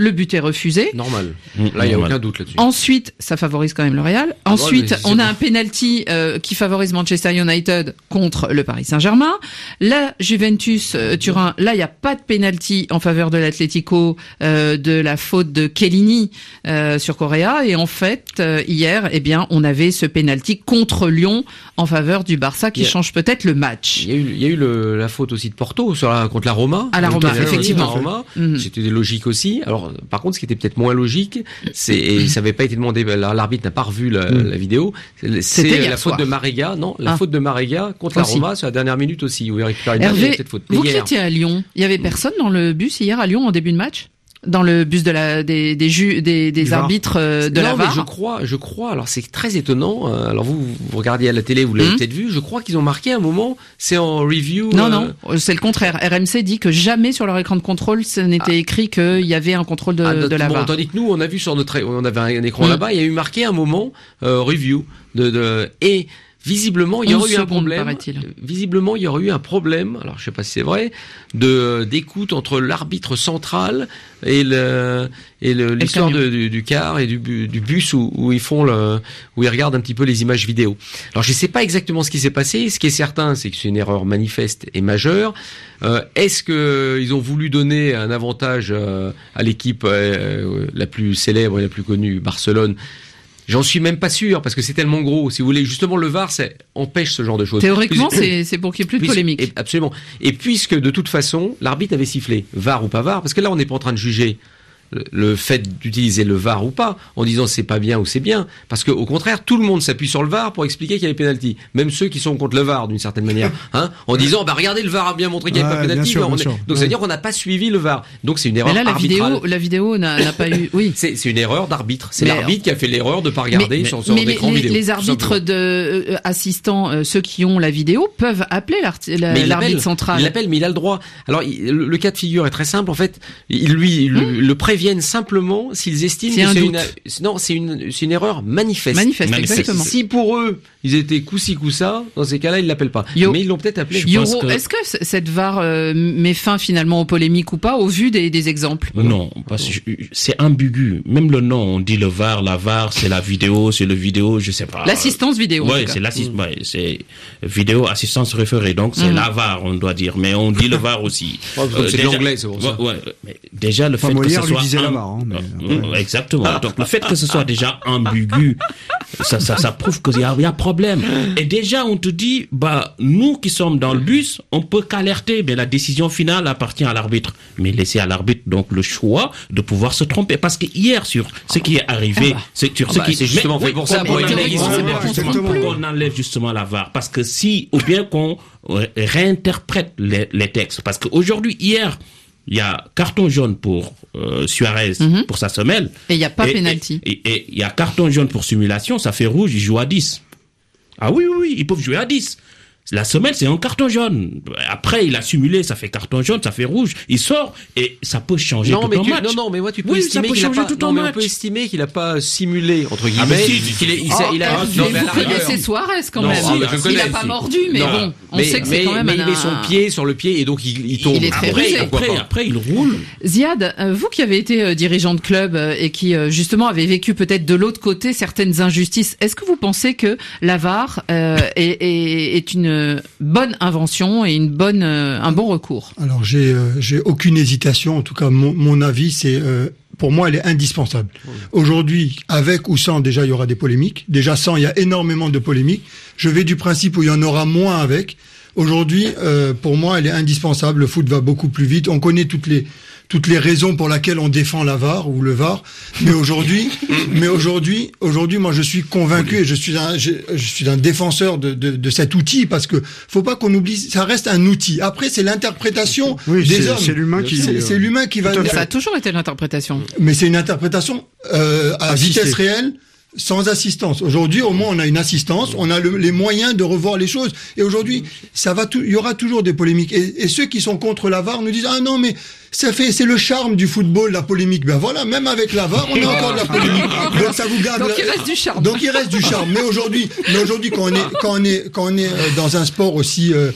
le but est refusé. Normal. Là, il n'y a aucun doute là-dessus. Ensuite, ça favorise quand même le Real. Ah Ensuite, ouais, on a un penalty euh, qui favorise Manchester United contre le Paris Saint-Germain. La Juventus euh, Turin, là, il n'y a pas de penalty en faveur de l'Atlético euh, de la faute de Chiellini euh, sur Correa. Et en fait, euh, hier, eh bien, on avait ce penalty contre Lyon en faveur du Barça qui Yeah. change peut-être le match. Il y a eu, il y a eu le, la faute aussi de Porto sur la, contre la Roma. À la Le Roma, penalty, effectivement. la Roma. Mhm. C'était logique aussi. Alors, par contre, ce qui était peut-être moins logique, c'est, et ça n'avait pas été demandé, l'arbitre n'a pas revu la, Mhm. la vidéo, c'est, c'est C'était la hier faute soir. de Marega, non, la Ah. faute de Marega contre Aussi. la Roma sur la dernière minute aussi, où il récupère une balle, il y Hervé, a cette faute. vous qui Hier. étiez à Lyon, il y avait personne dans le bus hier à Lyon en début de match? Dans le bus de la, des, des ju, des, des arbitres euh, de non, la V A mais R? je crois, je crois. Alors c'est très étonnant. euh, Alors vous, vous regardiez à la télé, vous l'avez Hum. peut-être vu. Je crois qu'ils ont marqué un moment. C'est en review. Non, euh, non, c'est le contraire. R M C dit que jamais sur leur écran de contrôle, ce n'était écrit qu'il y avait un contrôle de, Ah, de la bon, V A R. tandis que nous, on a vu sur notre, on avait un écran Mm. là-bas, il y a eu marqué un moment euh, review de, de et visiblement il y onze aurait eu un secondes, problème. paraît-il. Visiblement il y aurait eu un problème. Alors je sais pas si c'est vrai de d'écoute entre l'arbitre central et le et le, l'histoire camion. de, du, du car et du, bu- du bus où, où ils font le où ils regardent un petit peu les images vidéo. Alors je sais pas exactement ce qui s'est passé. Ce qui est certain, c'est que c'est une erreur manifeste et majeure. Euh, est-ce que ils ont voulu donner un avantage euh, à l'équipe euh, la plus célèbre et la plus connue, Barcelone? J'en suis même pas sûr parce que c'est tellement gros. Si vous voulez, justement, le V A R, ça empêche ce genre de choses. Théoriquement, Puis- c'est, c'est pour qu'il n'y ait plus de Puisque- polémique. et- Absolument. Et puisque de toute façon, l'arbitre avait sifflé, V A R ou pas V A R, parce que là, on n'est pas en train de juger le, le fait d'utiliser le V A R ou pas, en disant c'est pas bien ou c'est bien, parce que au contraire, tout le monde s'appuie sur le V A R pour expliquer qu'il y a des pénaltys, même ceux qui sont contre le V A R d'une certaine manière, hein, en disant bah regardez, le V A R a bien montré qu'il n'y a Ouais, pas de pénalty, bien sûr, mais on bien est- sûr. donc ça veut dire qu'on n'a pas suivi le V A R. Donc c'est une erreur Mais là, la arbitrale. vidéo, la vidéo n'a, n'a pas eu. Oui. C'est, c'est une erreur d'arbitre. C'est Mais- l'arbitre qui a fait l'erreur de pas regarder mais, sur son mais les, écran les- vidéo. les tout arbitres simplement. de euh, assistants, euh, ceux qui ont la vidéo, peuvent appeler l'arti- la- Mais il l'arbitre l'appelle, central. Il l'appelle, mais il a le droit. Alors, il- le, le cas de figure est très simple. En fait, ils lui ils le, le préviennent simplement s'ils estiment C'est que un c'est doute. une, non, c'est une, c'est une erreur manifeste. Manifeste, exactement. Si pour eux, ils étaient coup-ci coup-ça, dans ces cas-là, ils l'appellent pas. Yo. Mais ils l'ont peut-être appelé. Yoro, est-ce que c- cette V A R euh, met fin finalement aux polémiques ou pas, au vu des, des exemples? Non, parce que je- c'est ambigu. Même le nom, on dit le V A R, la V A R, c'est la vidéo, c'est le vidéo, je sais pas. L'assistance vidéo. en Ouais, tout cas. c'est l'assistance, ouais, c'est vidéo assistance référée, donc c'est Mhm. la V A R, on doit dire, mais on dit le V A R aussi. Ouais, comme c'est de l'anglais, c'est pour ça. Ouais, ouais, mais déjà le Enfin, fait Molière que ce lui soit disait la am- V A R, hein, mais- Euh, exactement. Donc le fait que ce soit déjà ambigu, ça, ça, ça prouve qu'il y a, il y a problème. Et déjà on te dit, bah nous qui sommes dans le bus, on peut qu'alerter, mais la décision finale appartient à l'arbitre. Mais laisser à l'arbitre donc le choix de pouvoir se tromper, parce que hier sur ce qui est arrivé, Ah bah. c'est sur Ah ce bah, qui c'est justement mais- fait pour oui, ça, qu'on pour enlève- éviter les qu'on erreurs. enlève justement, qu'on enlève justement la V A R, parce que si ou bien qu'on euh, réinterprète les, les textes, parce qu'aujourd'hui hier il y a carton jaune pour euh, Suarez Mhm. pour sa semelle. Et il n'y a pas Et- penalty. Et et il y a carton jaune pour simulation, ça fait rouge, il joue à dix. Ah oui, oui, oui, ils peuvent jouer à dix. La semelle, c'est un carton jaune. Après, il a simulé, ça fait carton jaune, ça fait rouge. Il sort et ça peut changer Non, tout mais un tu, match. non, non, mais moi, tu peux Oui, estimer ça peut qu'il a changer pas, tout non, un mais on match. peut estimer qu'il a pas simulé, entre guillemets. Ah, mais si, qu'il est, il, Oh, s'est- il a, eh, non, vous mais à la rigueur. connaissez Suarez quand Non, même. si, je il connais, n'a pas si. mordu, mais Non, bon, on mais- sait que c'est mais- quand même mais un... il met son pied sur le pied et donc il, il tombe. Il est très Après, rusé. après, Pourquoi pas. après, il roule. Ziad, euh, vous qui avez été euh, dirigeant de club euh, et qui euh, justement avez vécu peut-être de l'autre côté certaines injustices, est-ce que vous pensez que la V A R euh, est, est, est une bonne invention et une bonne, euh, un bon recours? Alors j'ai euh, j'ai aucune hésitation. En tout cas, mon, mon avis, c'est euh, pour moi, elle est indispensable. Aujourd'hui, avec ou sans, déjà il y aura des polémiques. Déjà sans, il y a énormément de polémiques. Je vais du principe où il y en aura moins avec. Aujourd'hui, euh, pour moi, elle est indispensable. Le foot va beaucoup plus vite. On connaît toutes les toutes les raisons pour lesquelles on défend la V A R ou le V A R. Mais aujourd'hui, mais aujourd'hui, aujourd'hui, moi, je suis convaincu et je suis un, je, je suis un défenseur de, de, de cet outil parce que faut pas qu'on oublie, ça reste un outil. Après, c'est l'interprétation Oui, des c'est- hommes. c'est l'humain qui- C'est, c'est l'humain qui va. Tout à fait. Ça a toujours été l'interprétation. Mais c'est une interprétation euh, à Assistée. vitesse réelle, sans assistance. Aujourd'hui, au moins, on a une assistance, on a le- les moyens de revoir les choses. Et aujourd'hui, ça va, tout, il y aura toujours des polémiques. Et, et ceux qui sont contre la V A R nous disent ah non mais ça fait, c'est le charme du football, la polémique. Ben voilà, même avec la V A R, on a encore de la polémique. Donc ça vous garde. Donc il reste du charme. Donc il reste du charme. Mais aujourd'hui, mais aujourd'hui, quand on est, quand on est, quand on est euh, dans un sport aussi euh,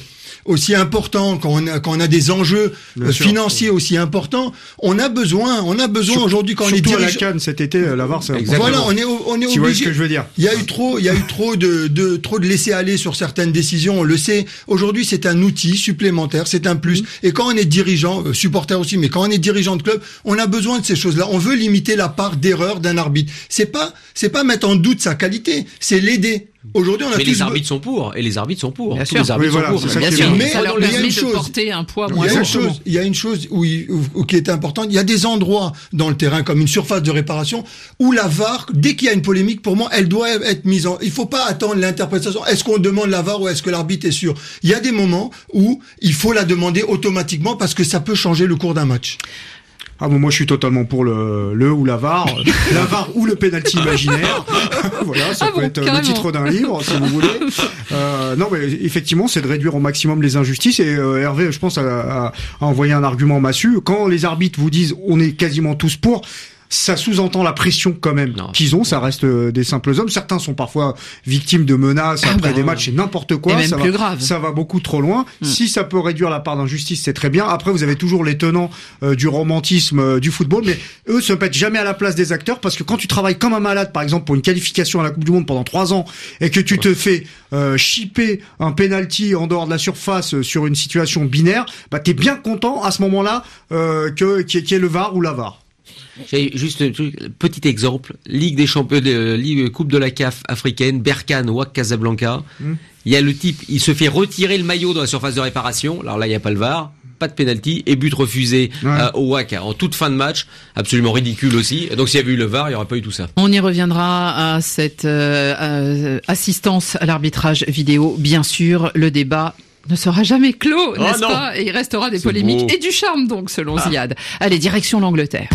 aussi importants, quand on a, quand on a des enjeux euh, financiers aussi importants, on a besoin, on a besoin Sur, aujourd'hui quand on est dirigeant. Surtout à la CAN cet été, la V A R, c'est exactement. Voilà, on est, on est tu obligé. vois ce que je veux dire. Il y a eu trop, il y a eu trop de, de, trop de laisser aller sur certaines décisions. On le sait. Aujourd'hui, c'est un outil supplémentaire, c'est un plus. Mmh. Et quand on est dirigeant, euh, supporter aussi, mais quand on est dirigeant de club, on a besoin de ces choses-là. On veut limiter la part d'erreur d'un arbitre. C'est pas, c'est pas mettre en doute sa qualité, c'est l'aider. Aujourd'hui, on a mais tous les arbitres sont pour, et les arbitres sont pour. Bien Tous sûr. les arbitres oui, sont voilà, pour. bien sûr. Mais ça leur il y a permet une de chose, porter un poids moins il y a une lourd. chose, il y a une chose où, il, où, où qui est importante. Il y a des endroits dans le terrain, comme une surface de réparation, où la V A R, dès qu'il y a une polémique, pour moi, elle doit être mise en. Il faut pas attendre l'interprétation. Est-ce qu'on demande la V A R ou est-ce que l'arbitre est sûr? Il y a des moments où il faut la demander automatiquement parce que ça peut changer le cours d'un match. Ah bon, moi je suis totalement pour le le ou la V A R, la V A R ou le penalty imaginaire. Voilà, ça ah peut bon, être carrément. le titre d'un livre si vous voulez. Euh, non, mais effectivement, c'est de réduire au maximum les injustices. Et euh, Hervé, je pense, a, a, a envoyé un argument massue. Quand les arbitres vous disent, on est quasiment tous pour. Ça sous-entend la pression quand même non. qu'ils ont, ça reste euh, des simples hommes. Certains sont parfois victimes de menaces ah après bah, des matchs, c'est n'importe quoi. Et même ça plus va, grave. Ça va beaucoup trop loin. Mm. Si ça peut réduire la part d'injustice, c'est très bien. Après, vous avez toujours les tenants euh, du romantisme euh, du football, mais eux se mettent jamais à la place des acteurs parce que quand tu travailles comme un malade, par exemple pour une qualification à la Coupe du Monde pendant trois ans et que tu ouais. te fais euh, chipper un penalty en dehors de la surface euh, sur une situation binaire, bah t'es bien content à ce moment-là euh, que qu'il y ait le V A R ou la V A R. J'ai juste un petit exemple, Ligue des champions, de, Ligue Coupe de la C A F africaine, Berkane, Wak Casablanca. Mm. Il y a le type, il se fait retirer le maillot dans la surface de réparation. Alors là, il n'y a pas le V A R, pas de penalty et but refusé ouais. euh, au Wak en toute fin de match, absolument ridicule aussi. Et donc s'il y avait eu le V A R, il n'y aurait pas eu tout ça. On y reviendra à cette euh, euh, assistance à l'arbitrage vidéo, bien sûr. Le débat ne sera jamais clos, oh n'est-ce non. pas? Et il restera des C'est polémiques beau. Et du charme, donc, selon ah. Ziad. Allez, direction l'Angleterre.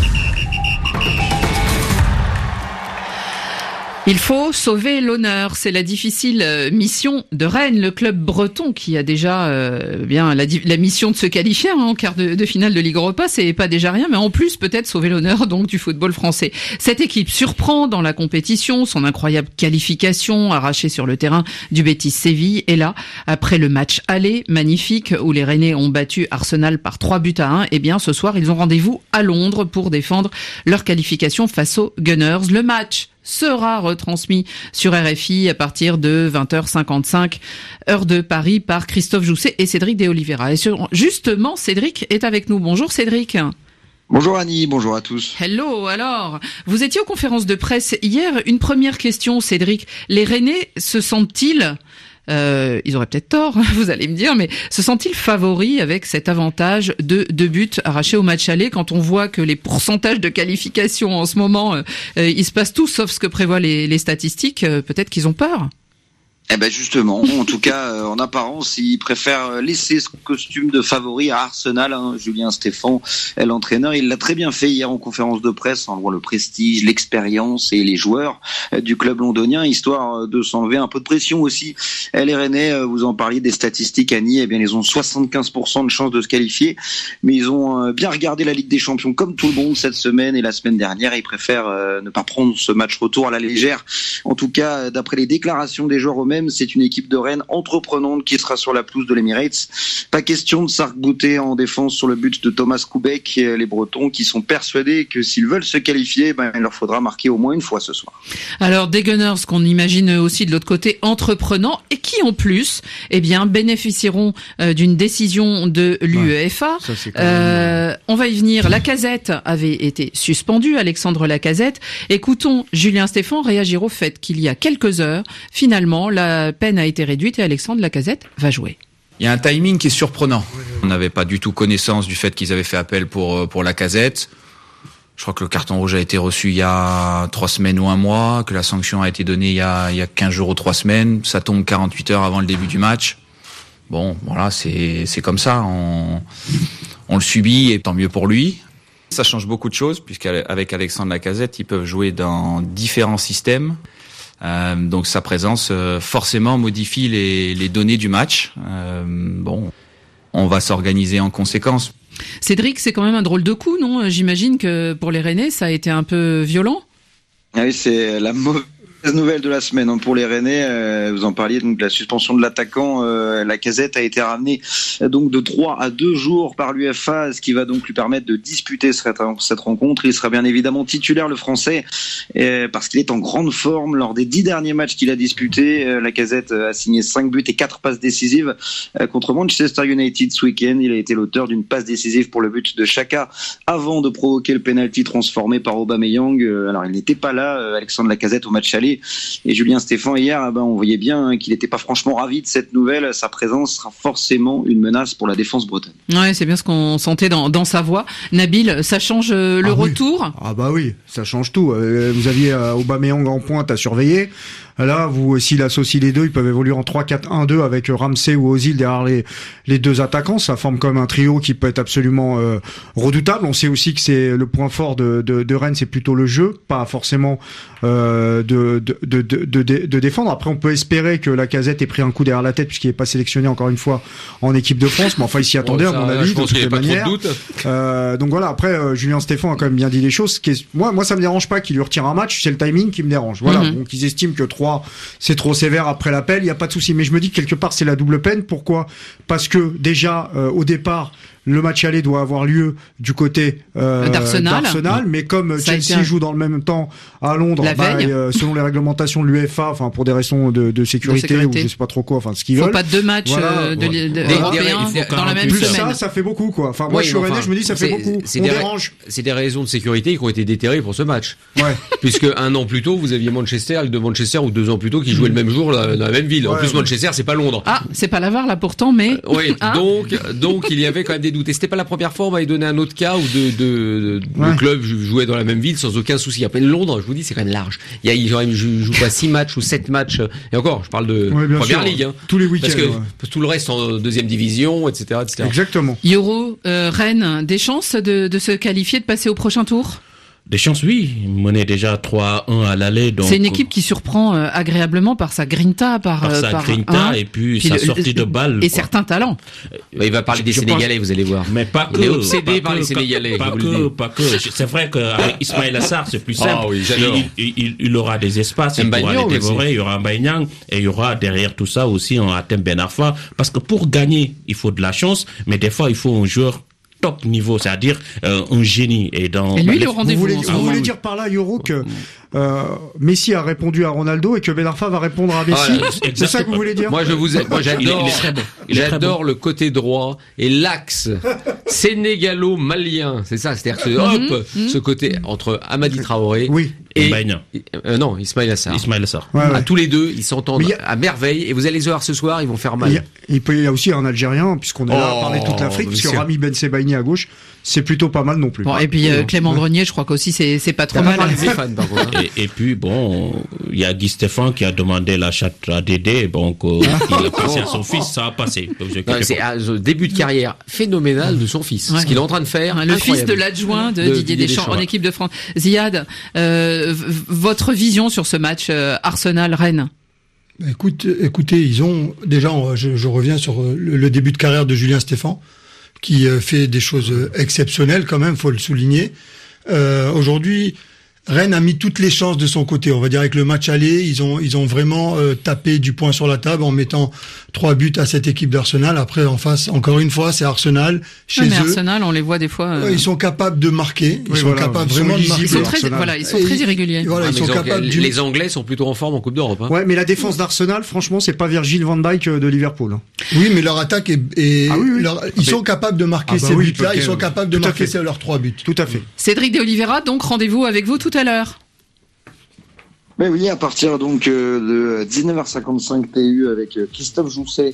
Il faut sauver l'honneur, c'est la difficile mission de Rennes, le club breton qui a déjà euh, bien la, la mission de se qualifier hein, en quart de, de finale de Ligue Europa, c'est pas déjà rien, mais en plus peut-être sauver l'honneur donc du football français. Cette équipe surprend dans la compétition, son incroyable qualification arrachée sur le terrain du Betis Séville est là après le match aller magnifique où les Rennais ont battu Arsenal par trois buts à un. Et bien ce soir ils ont rendez-vous à Londres pour défendre leur qualification face aux Gunners. Le match sera retransmis sur R F I à partir de vingt heures cinquante-cinq, heure de Paris, par Christophe Jousset et Cédric de Oliveira. Et justement, Cédric est avec nous. Bonjour Cédric. Bonjour Annie, bonjour à tous. Hello, alors, vous étiez aux conférences de presse hier. Une première question, Cédric. Les Rennais se sentent-ils... Euh, ils auraient peut-être tort, vous allez me dire, mais se sentent-ils favoris avec cet avantage de deux buts arrachés au match aller quand on voit que les pourcentages de qualification en ce moment, euh, euh, il se passe tout sauf ce que prévoient les, les statistiques, euh, peut-être qu'ils ont peur? Eh ben justement, en tout cas, euh, en apparence, il préfère laisser ce costume de favori à Arsenal. Hein. Julien Stéphan, l'entraîneur, il l'a très bien fait hier en conférence de presse, en louant le prestige, l'expérience et les joueurs euh, du club londonien, histoire de s'enlever un peu de pression aussi. Eh, les Rennais, euh, vous en parliez des statistiques, Annie, eh bien ils ont soixante-quinze pour cent de chances de se qualifier, mais ils ont euh, bien regardé la Ligue des Champions comme tout le monde cette semaine et la semaine dernière. Ils préfèrent euh, ne pas prendre ce match retour à la légère. En tout cas, d'après les déclarations des joueurs eux-mêmes, c'est une équipe de Rennes entreprenante qui sera sur la pelouse de l'Emirates. Pas question de s'arc-bouter en défense sur le but de Thomas Koubek. Les Bretons qui sont persuadés que s'ils veulent se qualifier, ben, il leur faudra marquer au moins une fois ce soir. Alors des Gunners qu'on imagine aussi de l'autre côté entreprenants et qui en plus eh bien, bénéficieront euh, d'une décision de l'UEFA. Ouais, euh, on va y venir. Lacazette avait été suspendu, Alexandre Lacazette. Écoutons Julien Stéphan réagir au fait qu'il y a quelques heures, finalement, la peine a été réduite et Alexandre Lacazette va jouer. Il y a un timing qui est surprenant. On n'avait pas du tout connaissance du fait qu'ils avaient fait appel pour pour Lacazette. Je crois que le carton rouge a été reçu il y a trois semaines ou un mois, que la sanction a été donnée il y a il y a quinze jours ou trois semaines. Ça tombe quarante-huit heures avant le début du match. Bon, voilà, c'est c'est comme ça. On on le subit et tant mieux pour lui. Ça change beaucoup de choses puisqu'avec Alexandre Lacazette, ils peuvent jouer dans différents systèmes. Euh, donc sa présence euh, forcément modifie les, les données du match. Euh, bon, on va s'organiser en conséquence. Cédric, c'est quand même un drôle de coup, non? J'imagine que pour les Rennais, ça a été un peu violent. Ah oui, c'est la mauvaise Nouvelle de la semaine hein, pour les Rennais, euh, vous en parliez donc de la suspension de l'attaquant euh, Lacazette a été ramenée euh, donc de trois à deux jours par l'U F A, ce qui va donc lui permettre de disputer cette, cette rencontre. Il sera bien évidemment titulaire, le Français, euh, parce qu'il est en grande forme. Lors des dix derniers matchs qu'il a disputés, euh, Lacazette a signé cinq buts et quatre passes décisives euh, contre Manchester United ce week-end. Il a été l'auteur d'une passe décisive pour le but de Xhaka avant de provoquer le penalty transformé par Aubameyang. Euh, alors il n'était pas là, euh, Alexandre Lacazette, au match aller. Et Julien Stéphan hier, ben, on voyait bien hein, qu'il n'était pas franchement ravi de cette nouvelle. Sa présence sera forcément une menace pour la défense bretonne. Ouais, c'est bien ce qu'on sentait dans, dans sa voix. Nabil, ça change euh, le ah retour oui. Ah bah oui, ça change tout. Euh, vous aviez euh, Aubameyang en pointe à surveiller. Là, vous, s'il associe les deux, ils peuvent évoluer en trois quatre un deux avec Ramsey ou Ozil derrière les, les deux attaquants. Ça forme comme un trio qui peut être absolument euh, redoutable. On sait aussi que c'est le point fort de, de, de Rennes, c'est plutôt le jeu, pas forcément euh, de, de, de, de, de, de défendre. Après, on peut espérer que Lacazette ait pris un coup derrière la tête puisqu'il n'est pas sélectionné encore une fois en équipe de France. Mais enfin, il s'y attendait bon, ça, à mon avis, je pense de toutes qu'il y les avait manières. pas trop de doute. Euh, donc voilà. Après, euh, Julien Stéphan a quand même bien dit les choses. Qui est, moi, moi, ça me dérange pas qu'il lui retire un match. C'est le timing qui me dérange. Voilà. Mm-hmm. Donc ils estiment que trois, c'est trop sévère après l'appel, il n'y a pas de souci. Mais je me dis que quelque part, c'est la double peine. Pourquoi ? Parce que déjà, euh, au départ, le match aller doit avoir lieu du côté euh, d'Arsenal. d'Arsenal, mais comme Ça Chelsea joue dans le même temps à Londres, La bah, veille. euh, selon les réglementations de l'U F A, enfin pour des raisons de, de, sécurité, de sécurité ou je sais pas trop quoi, enfin ce qu'ils Faut veulent. pas deux matchs Voilà, euh, de, voilà. de, de Des- européens des- dans la même Plus semaine. ça, ça fait beaucoup quoi. Enfin moi Oui, je suis enfin, rennais, je me dis ça fait c'est- beaucoup. c'est On des ra- dérange. C'est des raisons de sécurité qui ont été déterrées pour ce match. Ouais. Puisque un an plus tôt, vous aviez Manchester, le de Manchester, ou deux ans plus tôt, qui jouaient le même jour dans la même ville. En Ouais, plus, ouais. Manchester, c'est pas Londres. Ah, c'est pas l'Avare là pourtant, mais Oui, Hein donc, donc il y avait quand même des doutes. Et c'était pas la première fois, on m'avait donné un autre cas où de, de, de, Ouais. le club jouait dans la même ville sans aucun souci. Après Londres, je vous dis, c'est quand même large. Il y a, il joue, il joue pas six matchs ou sept matchs. Et encore, je parle de Ouais, bien première sûr. ligue. Hein. Tous les week-ends. Parce que ouais. tout le reste en deuxième division, et cetera, et cetera. Exactement. Euro, euh, Rennes, des chances de, de se qualifier, de passer au prochain tour ? Des chances, oui. Il menait déjà trois à un à l'aller. Donc C'est une équipe qui surprend euh, agréablement par sa grinta, par, par euh, sa par grinta hein, et puis, puis sa le- sortie de balle. et quoi. certains talents. Bah, il va parler Je- des je Sénégalais, pense- vous allez voir. Mais pas que. Il est obsédé pas par que, les Sénégalais. Pas je vous le que, dis. pas que. C'est vrai qu'avec Ismaël Assar, c'est plus simple. Ah oui, j'adore. Il, il, il, il aura des espaces, il pourra Mbagnon les dévorer, aussi. il y aura un Mbagnon, et il y aura derrière tout ça aussi un Hatem Ben Arfa. Parce que pour gagner, il faut de la chance, mais des fois, il faut un joueur top niveau, c'est-à-dire euh, un génie. Et, dans, Et lui, les- le rendez-vous. Vous voulez, en vous ce voulez moment. dire par là, Euro, que euh, Messi a répondu à Ronaldo et que Ben Arfa va répondre à Messi Voilà, C'est ça que vous voulez dire Moi, je vous, moi, Il est- j'adore, il est très bon. Il est très j'adore le côté droit et l'axe sénégalo-malien. C'est ça, c'est-à-dire que, hop, ce côté entre Amadi Traoré Oui. et, Mbagnon. euh, non, Ismaïl Assar. Ismaël Assar. Ouais, À ouais. tous les deux, ils s'entendent Mais il y a- à merveille et vous allez les voir ce soir, ils vont faire Il y, a, mal. il peut- il y a aussi un Algérien, puisqu'on est là à Oh, parler de toute l'Afrique, bien parce que sûr. Rami Ben Sebaini à gauche, c'est plutôt pas mal non plus. Bon, et puis euh, Clément Grenier, je crois qu'aussi c'est c'est pas trop On va mal. parler des fans, par contre. hein. Et, et puis bon, il y a Guy Stéphane qui a demandé la chatte à Dédé, donc euh, il a passé à son fils, ça a passé. Ne vous inquiétez Non, c'est pas. un début de carrière phénoménal de son fils. Ouais. Ce qu'il est en train de faire. Le fils incroyable. de l'adjoint de, De Didier Didier Deschamps, Deschamps, en ouais. équipe de France. Ziad, euh, v- votre vision sur ce match euh, Arsenal-Rennes ? Bah, Écoute, écoutez, ils ont déjà, on- je, je reviens sur euh, le, le début de carrière de Julien Stéphan, qui euh, fait des choses euh, exceptionnelles quand même, faut le souligner. Euh, Aujourd'hui, Rennes a mis toutes les chances de son côté. On va dire avec le match aller, ils ont ils ont vraiment euh, tapé du poing sur la table en mettant trois buts à cette équipe d'Arsenal. Après, en face, encore une fois, c'est Arsenal chez Ouais, mais eux. Arsenal, on les voit des fois. euh, Ouais, Ils sont capables de marquer. Ils Oui, sont voilà, capables ils sont vraiment de lisibles, marquer. ils sont très, Arsenal. voilà, ils sont Et très ils- irréguliers. Voilà, Ah, ils mais sont les, capables Anglais, d'une- les Anglais sont plutôt en forme en Coupe d'Europe. Hein. Ouais, mais la défense d'Arsenal, franchement, c'est pas Virgil van Dijk euh, de Liverpool. hein. Oui, mais leur attaque est, est- Ah oui, oui. leur- ils sont capables de marquer Ah bah ces oui, buts-là. ok, Ils sont ouais. capables de Tout à marquer fait. ces- leurs trois buts. Tout à fait. Cédric de Oliveira, donc rendez-vous avec vous tout à l'heure. Mais oui, à partir donc euh, de dix-neuf heures cinquante-cinq T U avec euh, Christophe Joncet.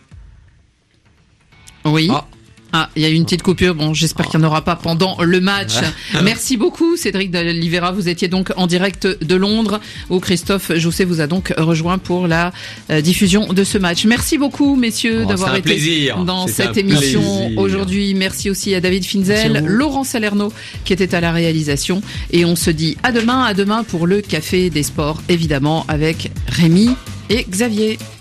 Oui. Ah. Ah, il y a eu une petite coupure. Bon, j'espère qu'il n'y en aura pas pendant le match. Merci beaucoup, Cédric de Oliveira. Vous étiez donc en direct de Londres, où Christophe Jousset vous a donc rejoint pour la euh, diffusion de ce match. Merci beaucoup, messieurs, Oh, d'avoir c'était un été plaisir. dans C'était cette un émission plaisir. aujourd'hui. Merci aussi à David Finzel, Merci à vous. Laurent Salerno, qui était à la réalisation. Et on se dit à demain, à demain pour le Café des Sports, évidemment, avec Rémi et Xavier.